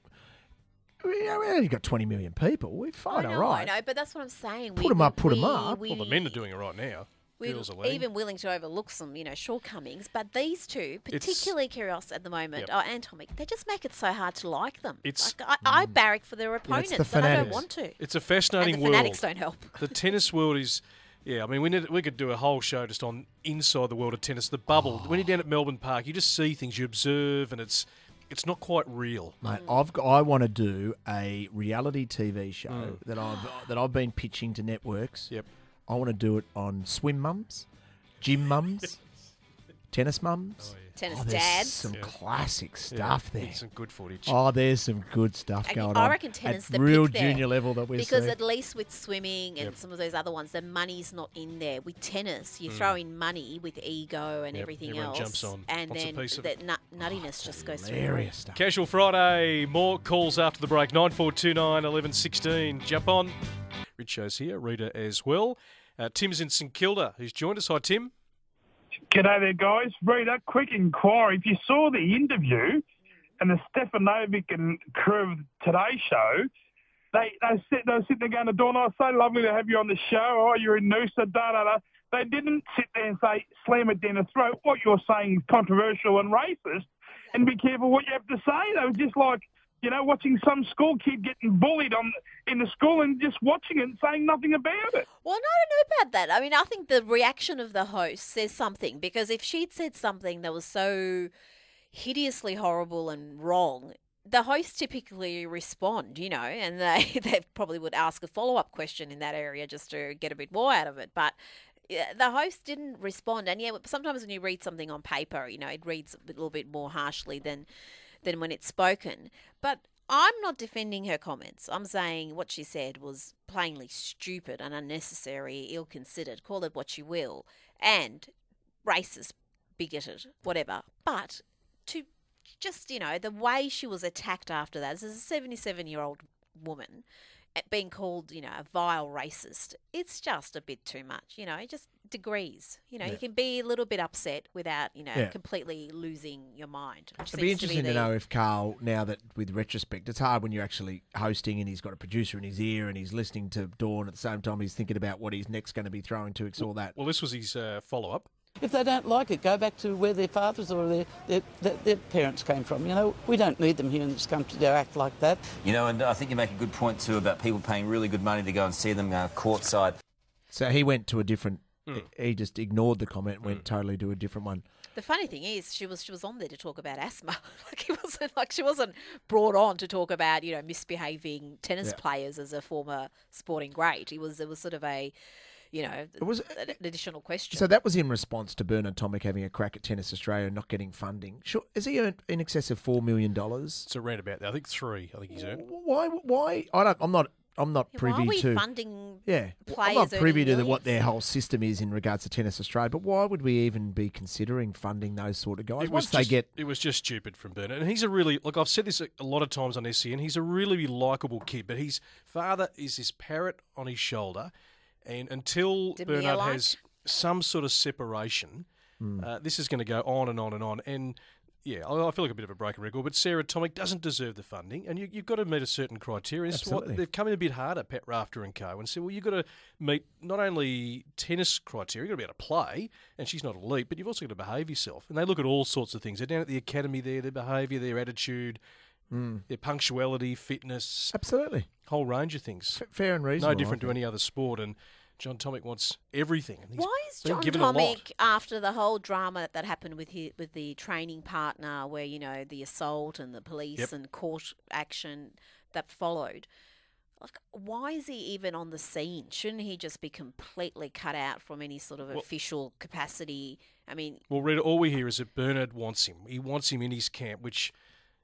we, we only got twenty million people. We're I fine, know, all right. I know, but that's what I'm saying. Put 'em up, put 'em we- up. We, Well, the men are doing it right now. We're Girls are leading. even willing to overlook some, you know, shortcomings. But these two, particularly Kyrgios at the moment, Yep. oh, and Tomic, they just make it so hard to like them. It's- like, I, I barrack for their it's opponents, the and I don't fanatics. want to. It's a fascinating and the world. fanatics don't help. The tennis world is, yeah. I mean, we need, we could do a whole show just on inside the world of tennis. The bubble. When you're down at Melbourne Park, you just see things, you observe, and it's it's not quite real. Mate, I've got, I want to do a reality T V show Mm. that I've that I've been pitching to networks. Yep. I want to do it on swim mums, gym mums, tennis mums. Tennis oh, there's dads. some Yeah. classic Yeah, stuff there. it's some good footage. Oh, there's some good stuff I, going I on. reckon tennis at the real pick there, junior level that we're because seeing. at least with swimming and Yep. some of those other ones, the money's not in there. With tennis, you Mm. throw in money with ego and Yep, everything everyone else, jumps on, and wants a then piece of that nut, nuttiness just goes through. Hilarious stuff. Casual Friday. More calls after the break. nine four two nine one one one six. Jump on. Richo's here. Rita as well. Uh, Tim's in St Kilda. Who's joined us? Hi, Tim. G'day there, guys. Rita, quick inquiry. If you saw the interview and the Stefanovic and crew of Today Show, they they sit they sit there going to Dawn, oh, so lovely to have you on the show. Oh, you're in Noosa, da da da. They didn't sit there and say, slam it down the throat. What you're saying is controversial and racist, and be careful what you have to say. They were just like you know, watching some school kid getting bullied on in the school and just watching it and saying nothing about it. Well, no, I don't know about that. I mean, I think the reaction of the host says something, because if she'd said something that was so hideously horrible and wrong, the hosts typically respond, you know, and they, they probably would ask a follow-up question in that area just to get a bit more out of it. But yeah, the host didn't respond. And yeah, sometimes when you read something on paper, you know, it reads a little bit more harshly than than when it's spoken. But I'm not defending her comments. I'm saying what she said was plainly stupid and unnecessary, ill-considered, call it what you will, and racist, bigoted, whatever. But to just, you know, the way she was attacked after that, as a seventy-seven-year-old woman being called, you know, a vile racist, it's just a bit too much, you know, just degrees. You know, Yeah. you can be a little bit upset without, you know, Yeah. completely losing your mind. Which It'd seems be interesting to, to, be the, know if Carl, now that with retrospect, it's hard when you're actually hosting and he's got a producer in his ear and he's listening to Dawn at the same time he's thinking about what he's next going to be throwing to, it's all that. Well, this was his uh, follow-up. If they don't like it, go back to where their fathers or their, their, their, their parents came from. You know, we don't need them here in this country to act like that. You know, and I think you make a good point too about people paying really good money to go and see them uh, courtside. So he went to a different, Mm. he just ignored the comment and went totally to a different one. The funny thing is, she was she was on there to talk about asthma. Like it wasn't like she wasn't brought on to talk about, you know, misbehaving tennis Yeah. players as a former sporting great. It was it was sort of a, you know, It was- an additional question. So that was in response to Bernard Tomic having a crack at Tennis Australia and not getting funding. Sure, has he earned in excess of four million dollars? It's around about, I think three, I think he's earned. Why? Why? I don't. I'm not. I'm not Yeah, privy why are we to. funding yeah, players I'm not privy earning to the, what millions? their whole system is in regards to Tennis Australia. But why would we even be considering funding those sort of guys It once was they just, get? It was just stupid from Bernard. And he's a really, like I've said this a, a lot of times on S C N, he's a really likeable kid, but his father is this parrot on his shoulder. And until Demure Bernard like? has some sort of separation, Mm. uh, this is going to go on and on and on. And yeah, I, I feel like a bit of a broken record, but Sarah Tomic doesn't deserve the funding, and you, you've got to meet a certain criteria. It's what, Absolutely. they've come in a bit harder, Pat Rafter and co, and said, well, you've got to meet not only tennis criteria, you've got to be able to play, and she's not elite, but you've also got to behave yourself. And they look at all sorts of things. They're down at the academy there, their behaviour, their attitude, Mm. their punctuality, fitness, Absolutely, whole range of things. F- fair and reasonable. No different I to any other sport, and John Tomic wants everything. And he's Why is been John given a lot. Tomic, after the whole drama that happened with his, with the training partner, where, you know, the assault and the police Yep. and court action that followed, like, why is he even on the scene? Shouldn't he just be completely cut out from any sort of Well- official capacity? I mean, Well, Rita, all we hear is that Bernard wants him. He wants him in his camp, which,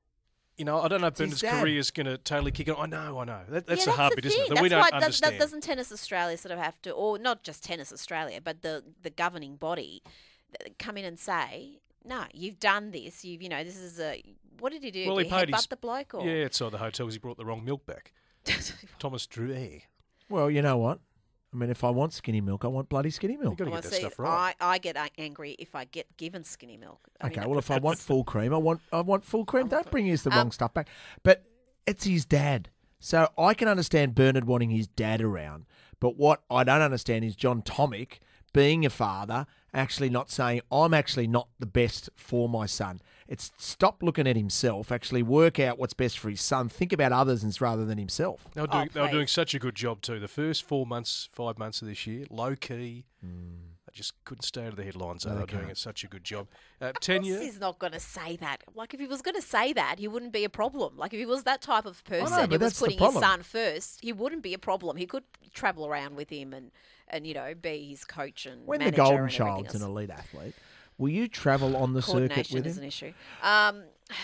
you know, I don't know if It's his Bernard's dad. career is going to totally kick on. I know, I know. That, that's yeah, the hard the bit, thing. isn't it? That That's we don't why does, understand. that, doesn't Tennis Australia sort of have to, or not just Tennis Australia, but the the governing body, th- come in and say, no, you've done this. You've, you know, this is a. What did he do? Well, he did paid headbutt his- the bloke, or Yeah, outside the hotel because he brought the wrong milk back. Thomas Drouet. Well, you know what? I mean, if I want skinny milk, I want bloody skinny milk. You've got to Well, get that see, stuff right. I, I get a- angry if I get given skinny milk. I mean, Okay, well, if I want full cream, I want I want full cream. Don't bring us the Um, wrong stuff back. But it's his dad, so I can understand Bernard wanting his dad around. But what I don't understand is John Tomic, being a father, actually not saying I'm actually not the best for my son. It's stop looking at himself. Actually, work out what's best for his son. Think about others and rather than himself. They were, Oh, doing, they were doing please. such a good job too. The first four months, five months of this year, low key. They just couldn't stay out of the headlines. No, they they were doing can't. it such a good job. Uh, Of tenure. course he's not going to say that. Like, if he was going to say that, he wouldn't be a problem. Like, if he was that type of person but who was that's the putting his problem. son first, he wouldn't be a problem. He could travel around with him and, and you know, be his coach and When the manager golden and everything child's an else. elite athlete, will you travel on the circuit Coordination with is him? an issue. Um,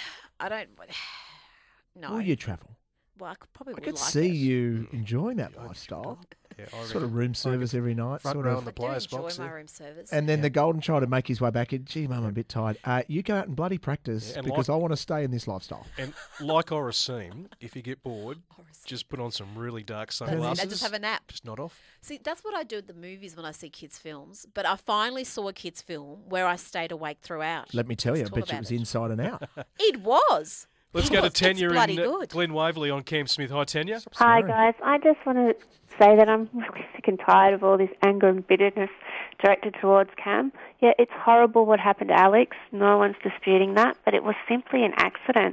I don't. No. Will you travel? Well, I could probably I would could like see it. you enjoying that lifestyle. Yeah, I Sort reckon. of room service every night. Front Sort row of. in the I do players' enjoy box. my there. room service. And then the golden child would make his way back in. Gee, mum, I'm a bit tired. Uh, you go out and bloody practice Yeah, and because like- I want to stay in this lifestyle. And like Orasim, if you get bored, just put on some really dark That's it. sunglasses. I just have a nap. Just nod off. See, that's what I do at the movies when I see kids' films. But I finally saw a kids' film where I stayed awake throughout. Let me tell you, I Let's bet talk you it about was it. inside and out. It was. Let's It go to was. It's Tanya bloody in uh, good. Glen Waverley on Cam Smith. Hi, Tanya. Hi, guys. I just want to say that I'm really sick and tired of all this anger and bitterness directed towards Cam. Yeah, it's horrible what happened to Alex. No one's disputing that, but it was simply an accident.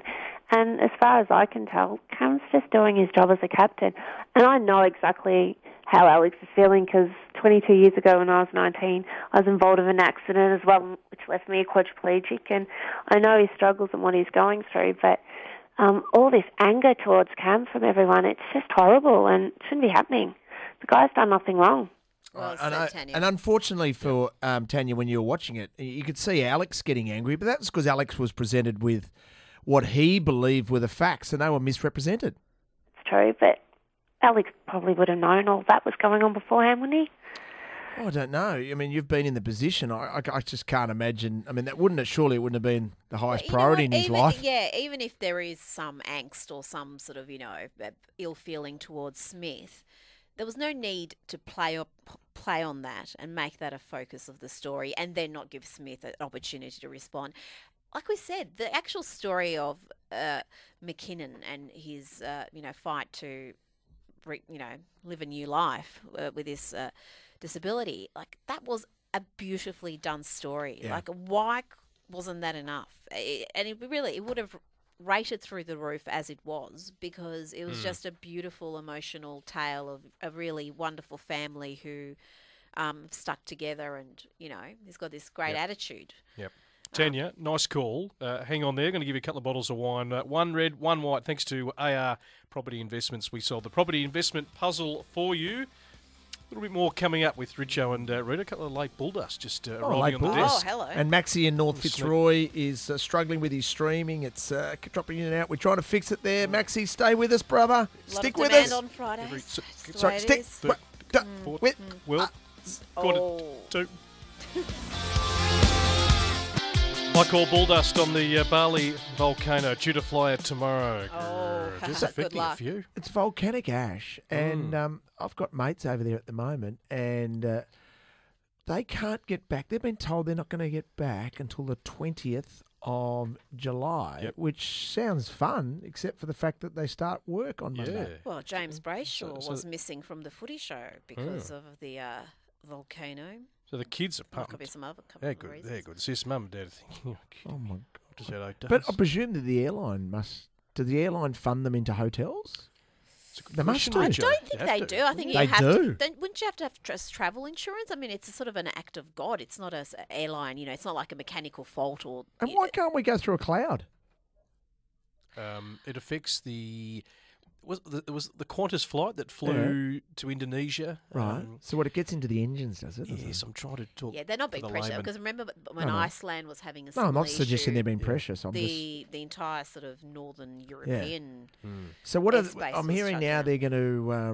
And as far as I can tell, Cam's just doing his job as a captain. And I know exactly how Alex is feeling because twenty-two years ago when I was nineteen, I was involved in an accident as well, which left me a quadriplegic. And I know his struggles and what he's going through, but um, all this anger towards Cam from everyone, it's just horrible and it shouldn't be happening. The guy's done nothing wrong. Well and, said, I- Tanya. and unfortunately for um, Tanya, when you were watching it, you could see Alex getting angry, but that's because Alex was presented with what he believed were the facts, and they were misrepresented. It's true, but Alex probably would have known all that was going on beforehand, wouldn't he? Oh, I don't know. I mean, you've been in the position. I, I, I just can't imagine. I mean, that wouldn't have, surely it wouldn't have been the highest You know priority what? in his even, life. Yeah, even if there is some angst or some sort of, you know, uh, ill feeling towards Smith, there was no need to play up, play on that and make that a focus of the story and then not give Smith an opportunity to respond. Like we said, the actual story of uh, McKinnon and his, uh, you know, fight to, re, you know, live a new life uh, with his uh, disability, like that was a beautifully done story. Yeah. Like, why wasn't that enough? It, and it really, it would have rated through the roof as it was because it was Mm. just a beautiful, emotional tale of a really wonderful family who um, stuck together, and you know, he's got this great Yep. attitude. Yep. Tanya, nice call. Uh, hang on there. Going to give you a couple of bottles of wine. Uh, one red, one white. Thanks to A R Property Investments, we solved the property investment puzzle for you. A little bit more coming up with Richo and uh, Rita. A couple of late bulldust just uh, Oh, arriving late on the bull. desk. Oh, hello. And Maxie in North Sneak. Fitzroy is uh, struggling with his streaming. It's uh, dropping in and out. We're trying to fix it there. Maxie, stay with us, brother. A lot Stick of with demand us. on Fridays. Every- so- It's the Sorry, way it stick. is. What- duh, Fourth, with- well, Oh. quarter two. I call bulldust on the uh, Bali volcano due to fly out tomorrow. Oh, Just good affecting a luck. few. It's volcanic ash, and Mm. um, I've got mates over there at the moment, and uh, they can't get back. They've been told they're not going to get back until the twentieth of July, Yep. which sounds fun, except for the fact that they start work on Yeah. Monday. Well, James Brayshaw So- so- was missing from the footy show because of the uh, volcano. So the kids are There pumped. could be some other couple They're of good. reasons. They're good. It's just mum and dad thinking, oh, kid, Oh my god! just how it does. But I presume that the airline must. Does the airline fund them into hotels? It's a good They must question, do. I Richo. don't You think have they to. do. I think They you have do. to. Don't, wouldn't you have to have just travel insurance? I mean, it's a sort of an act of God. It's not a s- airline. You know, it's not like a mechanical fault or. And why can't we go through a cloud? Um, it affects the was the, it was the Qantas flight that flew to Indonesia. Right. Um, so what it gets into the engines, does it? Does yes, it? I'm trying to talk. Yeah, they're not for big the pressure layman. because remember b- when No, no. Iceland was having a No, I'm not similar suggesting issue, they're being precious. I'm just. the the entire sort of northern European. So what are the, airspace I'm was hearing shut now down. they're going to uh,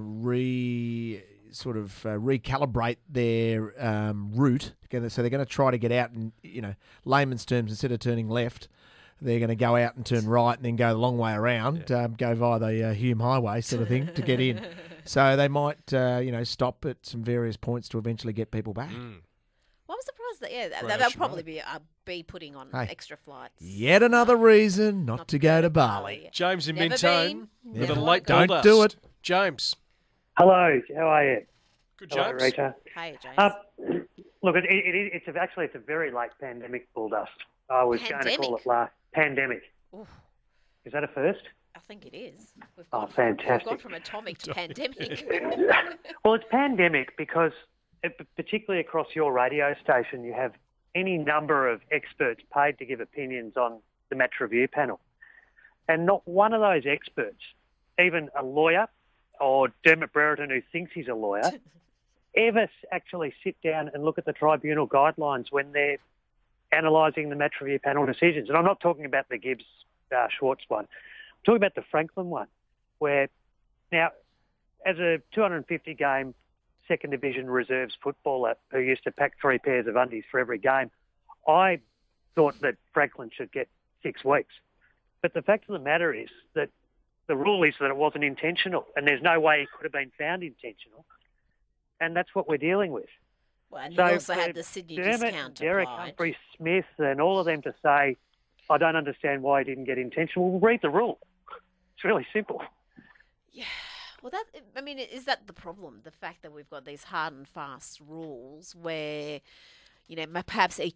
re sort of uh, recalibrate their um, route. Gonna- So they're going to try to get out and, you know, layman's terms, instead of turning left, they're going to go out and turn right and then go the long way around, um, go via the uh, Hume Highway sort of thing to get in. So they might, uh, you know, stop at some various points to eventually get people back. Mm. Well, I'm surprised that yeah, Great that, they'll ocean probably road. be uh, be putting on Hey. extra flights. Yet another reason not, to go to Bali. James in Never Mentone been, with never a wanna late go. Don't do it. James. Hello, how are you? Good, Hello, James. Rita. Hey, James. Uh, look, it, it, it, it's a, actually it's a very late pandemic bull dust. I was going to call Pandemic? it last pandemic. Oof, Is that a first? I think it is. We've Oh, gone from, We've fantastic. gone from atomic to pandemic. Well, it's pandemic because, it, particularly across your radio station, you have any number of experts paid to give opinions on the match review panel. And not one of those experts, even a lawyer or Dermot Brereton who thinks he's a lawyer, ever s- actually sit down and look at the tribunal guidelines when they're analysing the match review panel decisions. And I'm not talking about the Gibbs uh, Schwartz one. I'm talking about the Franklin one, where now, as a two hundred fifty game second division reserves footballer who used to pack three pairs of undies for every game, I thought that Franklin should get six weeks. But the fact of the matter is that the rule is that it wasn't intentional, and there's no way it could have been found intentional. And that's what we're dealing with. Well, and So you also for had the Sydney Dermot, discount Derek applied. Humphrey Smith and all of them to say, I don't understand why he didn't get intentional. Well, read the rule. It's really simple. Yeah. Well, that I mean, is that the problem? The fact that we've got these hard and fast rules where, you know, ma- perhaps each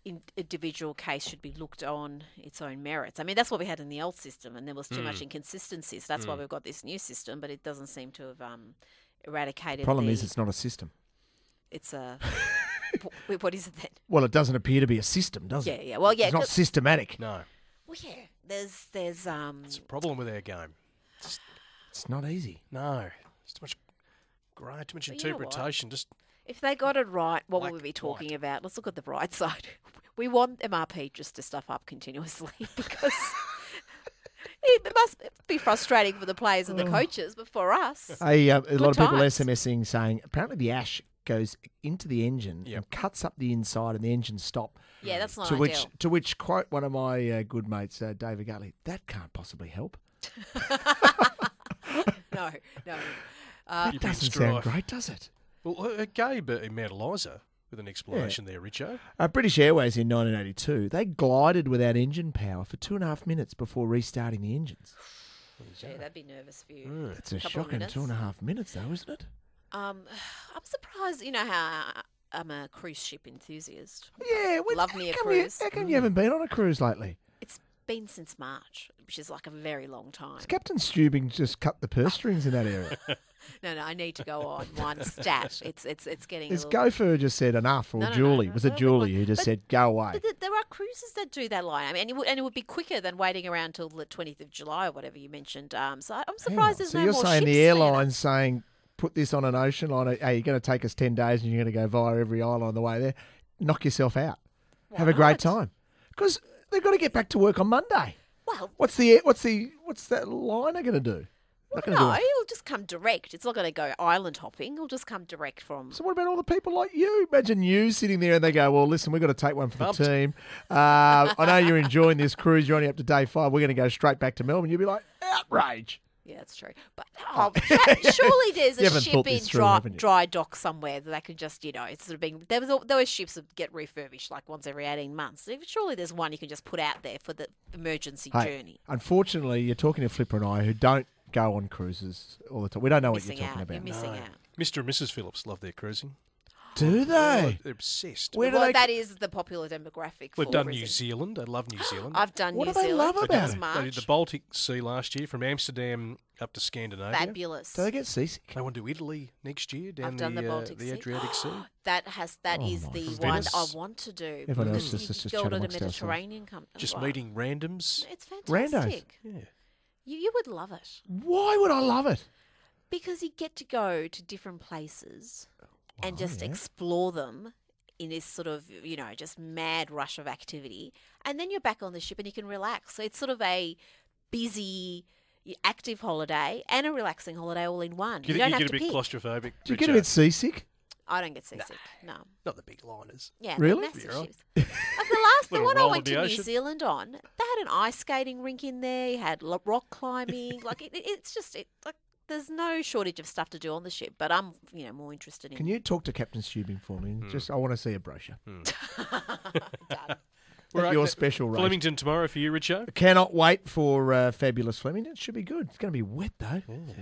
in, individual case should be looked on its own merits. I mean, that's what we had in the old system, and there was too Mm. much inconsistency. So that's Mm. why we've got this new system, but it doesn't seem to have um, eradicated. Problem the, is, it's not a system. It's a. wh- what is it then? Well, it doesn't appear to be a system, does Yeah, it? yeah. Well, yeah, It's not 'cause- systematic. No. Well, yeah. There's there's um. It's a problem with our game. It's not easy. No. It's too much grey, too much But you know what? interpretation. Just If they got it right, what Black, would we be talking about? Let's look at the bright side. We want M R P just to stuff up continuously because it must be frustrating for the players and the coaches, but for us, A, uh, a good lot of people times. SMSing saying apparently the ash goes into the engine Yep. and cuts up the inside and the engine stop. Yeah, that's not to which ideal. to which quote one of my uh, good mates, uh, David Gutley, that can't possibly help. no, no. Uh, That doesn't sound great, does it? Well, uh, Gabe uh, Mount Eliza with an explanation there, Richo. Uh, British Airways in nineteen eighty-two, they glided without engine power for two and a half minutes before restarting the engines. Gee, that'd be nervous for you. Mm. It's a Couple of shocking minutes. two and a half minutes, though, isn't it? Um, I'm surprised. You know how I'm a cruise ship enthusiast. Yeah, well, love me a How come, you, cruise. how come you haven't been on a cruise lately? It's been since March, which is like a very long time. Has Captain Stubing just cut the purse strings in that area? No, no, I need to go on one stat. It's it's it's getting. Is a little... Gopher just said enough, or No, no, no, Julie? no, Was it no, Julie who just but- said go away? But th- there are cruises that do that line. I mean, and it, would, and it would be quicker than waiting around till the twentieth of July or whatever you mentioned. Um, so I- I'm Hang on. surprised there's so no you're more saying ships the there. airline's saying put this on an ocean line? Hey, you're going to take us ten days and you're going to go via every island on the way there. Knock yourself out. Why Have a great not? time because they've got to get back to work on Monday. Well, What's the what's the what's that liner going to do? Not gonna no, do it. it'll just come direct. It's not going to go island hopping. It'll just come direct from. So what about all the people like you? Imagine you sitting there and they go, well, listen, we've got to take one for Pumped. the team. Uh, I know you're enjoying this cruise. You're only up to day five. We're going to go straight back to Melbourne. You'll be like, outrage. Yeah, that's true. But oh, surely there's You a haven't ship thought in this through, dry, haven't you? dry dock somewhere that they could just, you know, it's sort of being. There was al- there were ships that get refurbished like once every eighteen months. Surely there's one you can just put out there for the emergency Hey, journey. unfortunately, you're talking to Flipper and I who don't go on cruises all the time. We don't know Missing what you're talking out. about. You're missing No. out. Mister and Missus Phillips love their cruising. Do Oh, they? they're obsessed. Where do Well, they? that is the popular demographic. We've for done cruising. New Zealand. I love New Zealand. I've done What New do they Zealand. love That about was it? They March. did the Baltic Sea last year from Amsterdam up to Scandinavia. Fabulous. Do they get seasick? They want to do Italy next year down I've done the, uh, Baltic the Sea. Adriatic Sea. That has that Oh is my the goodness. one Venice. I want to do. Everyone else because is you just- just go chat to the amongst ourselves. Mediterranean. Com- Just well, meeting randoms. It's Randos. fantastic. Yeah. You you would love it Why would I love it? because you get to go to different places and Oh, just yeah. explore them in this sort of, you know, just mad rush of activity. And then you're back on the ship and you can relax. So it's sort of a busy, active holiday and a relaxing holiday all in one. Do You, you, don't think you have get a to bit pick. claustrophobic? Do you get a Richo? bit seasick? I don't get seasick. No. Not the big liners. Yeah, Really? they're massive You're right. ships. Like the last, the Little one I roll went of the to New ocean. Zealand on, they had an ice skating rink in there. You had lo- rock climbing. like it, it, it's just it like. There's no shortage of stuff to do on the ship, but I'm, you know, more interested in. Can you talk to Captain Stubing for me? Hmm. Just, I want to see a brochure. Done. We're At at your the- special rate. Flemington tomorrow for you, Richo. Cannot wait for uh, fabulous Flemington. It should be good. It's going to be wet though.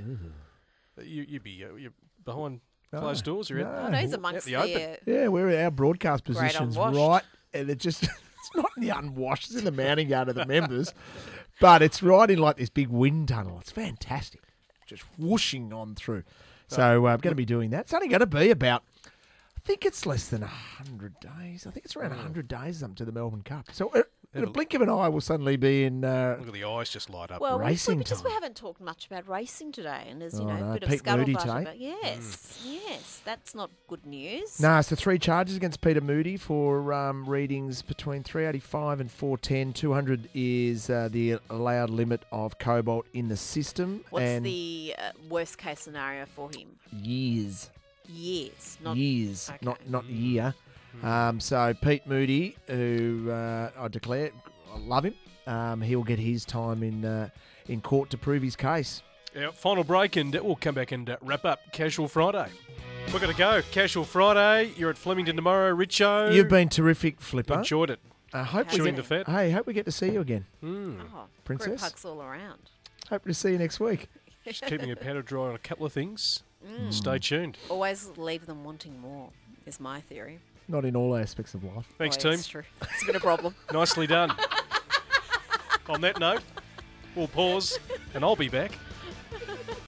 You, you'd be uh, you're behind closed No, doors. You're no. out, Oh, no, he's out amongst the the. open. uh, Yeah, we're at our broadcast Great positions unwashed. right, and it just it's not in the unwashed, it's in the mounting yard of the members, but it's right in like this big wind tunnel. It's fantastic, just whooshing on through. So uh, I'm going to be doing that. It's only going to be about, I think it's less than a hundred days. I think it's around a hundred days up to the Melbourne Cup. So uh, in a blink of an eye, we'll suddenly be in. Uh, Look at the eyes just light up. Well, we- Racing because we time. haven't talked much about racing today, and there's you Oh, know no, a bit of Pete Moody scuttlebutt today. about. Yes, yes, that's not good news. No, it's the three charges against Peter Moody for um, readings between three eighty-five and four ten. two hundred is uh, the allowed limit of cobalt in the system. What's and the uh, worst case scenario for him? years? Years, not years, okay. not not year. Um, so Pete Moody, who uh, I declare, I love him. Um, he'll get his time in uh, in court to prove his case. Yeah, final break, and we'll come back and uh, wrap up Casual Friday. We're going to go. Casual Friday. You're at Flemington tomorrow. Richo. You've been terrific, Flipper. Enjoyed it. I hope we Chewing get, the fat. Hey, hope we get to see you again, Mm. Oh, Princess. group hugs all around. Hope to see you next week. Just keeping your powder dry on a couple of things. Mm. Stay tuned. Always leave them wanting more, is my theory. Not in all aspects of life. Thanks, Oh, team. It's true. It's been a problem. Nicely done. On that note, we'll pause, and I'll be back.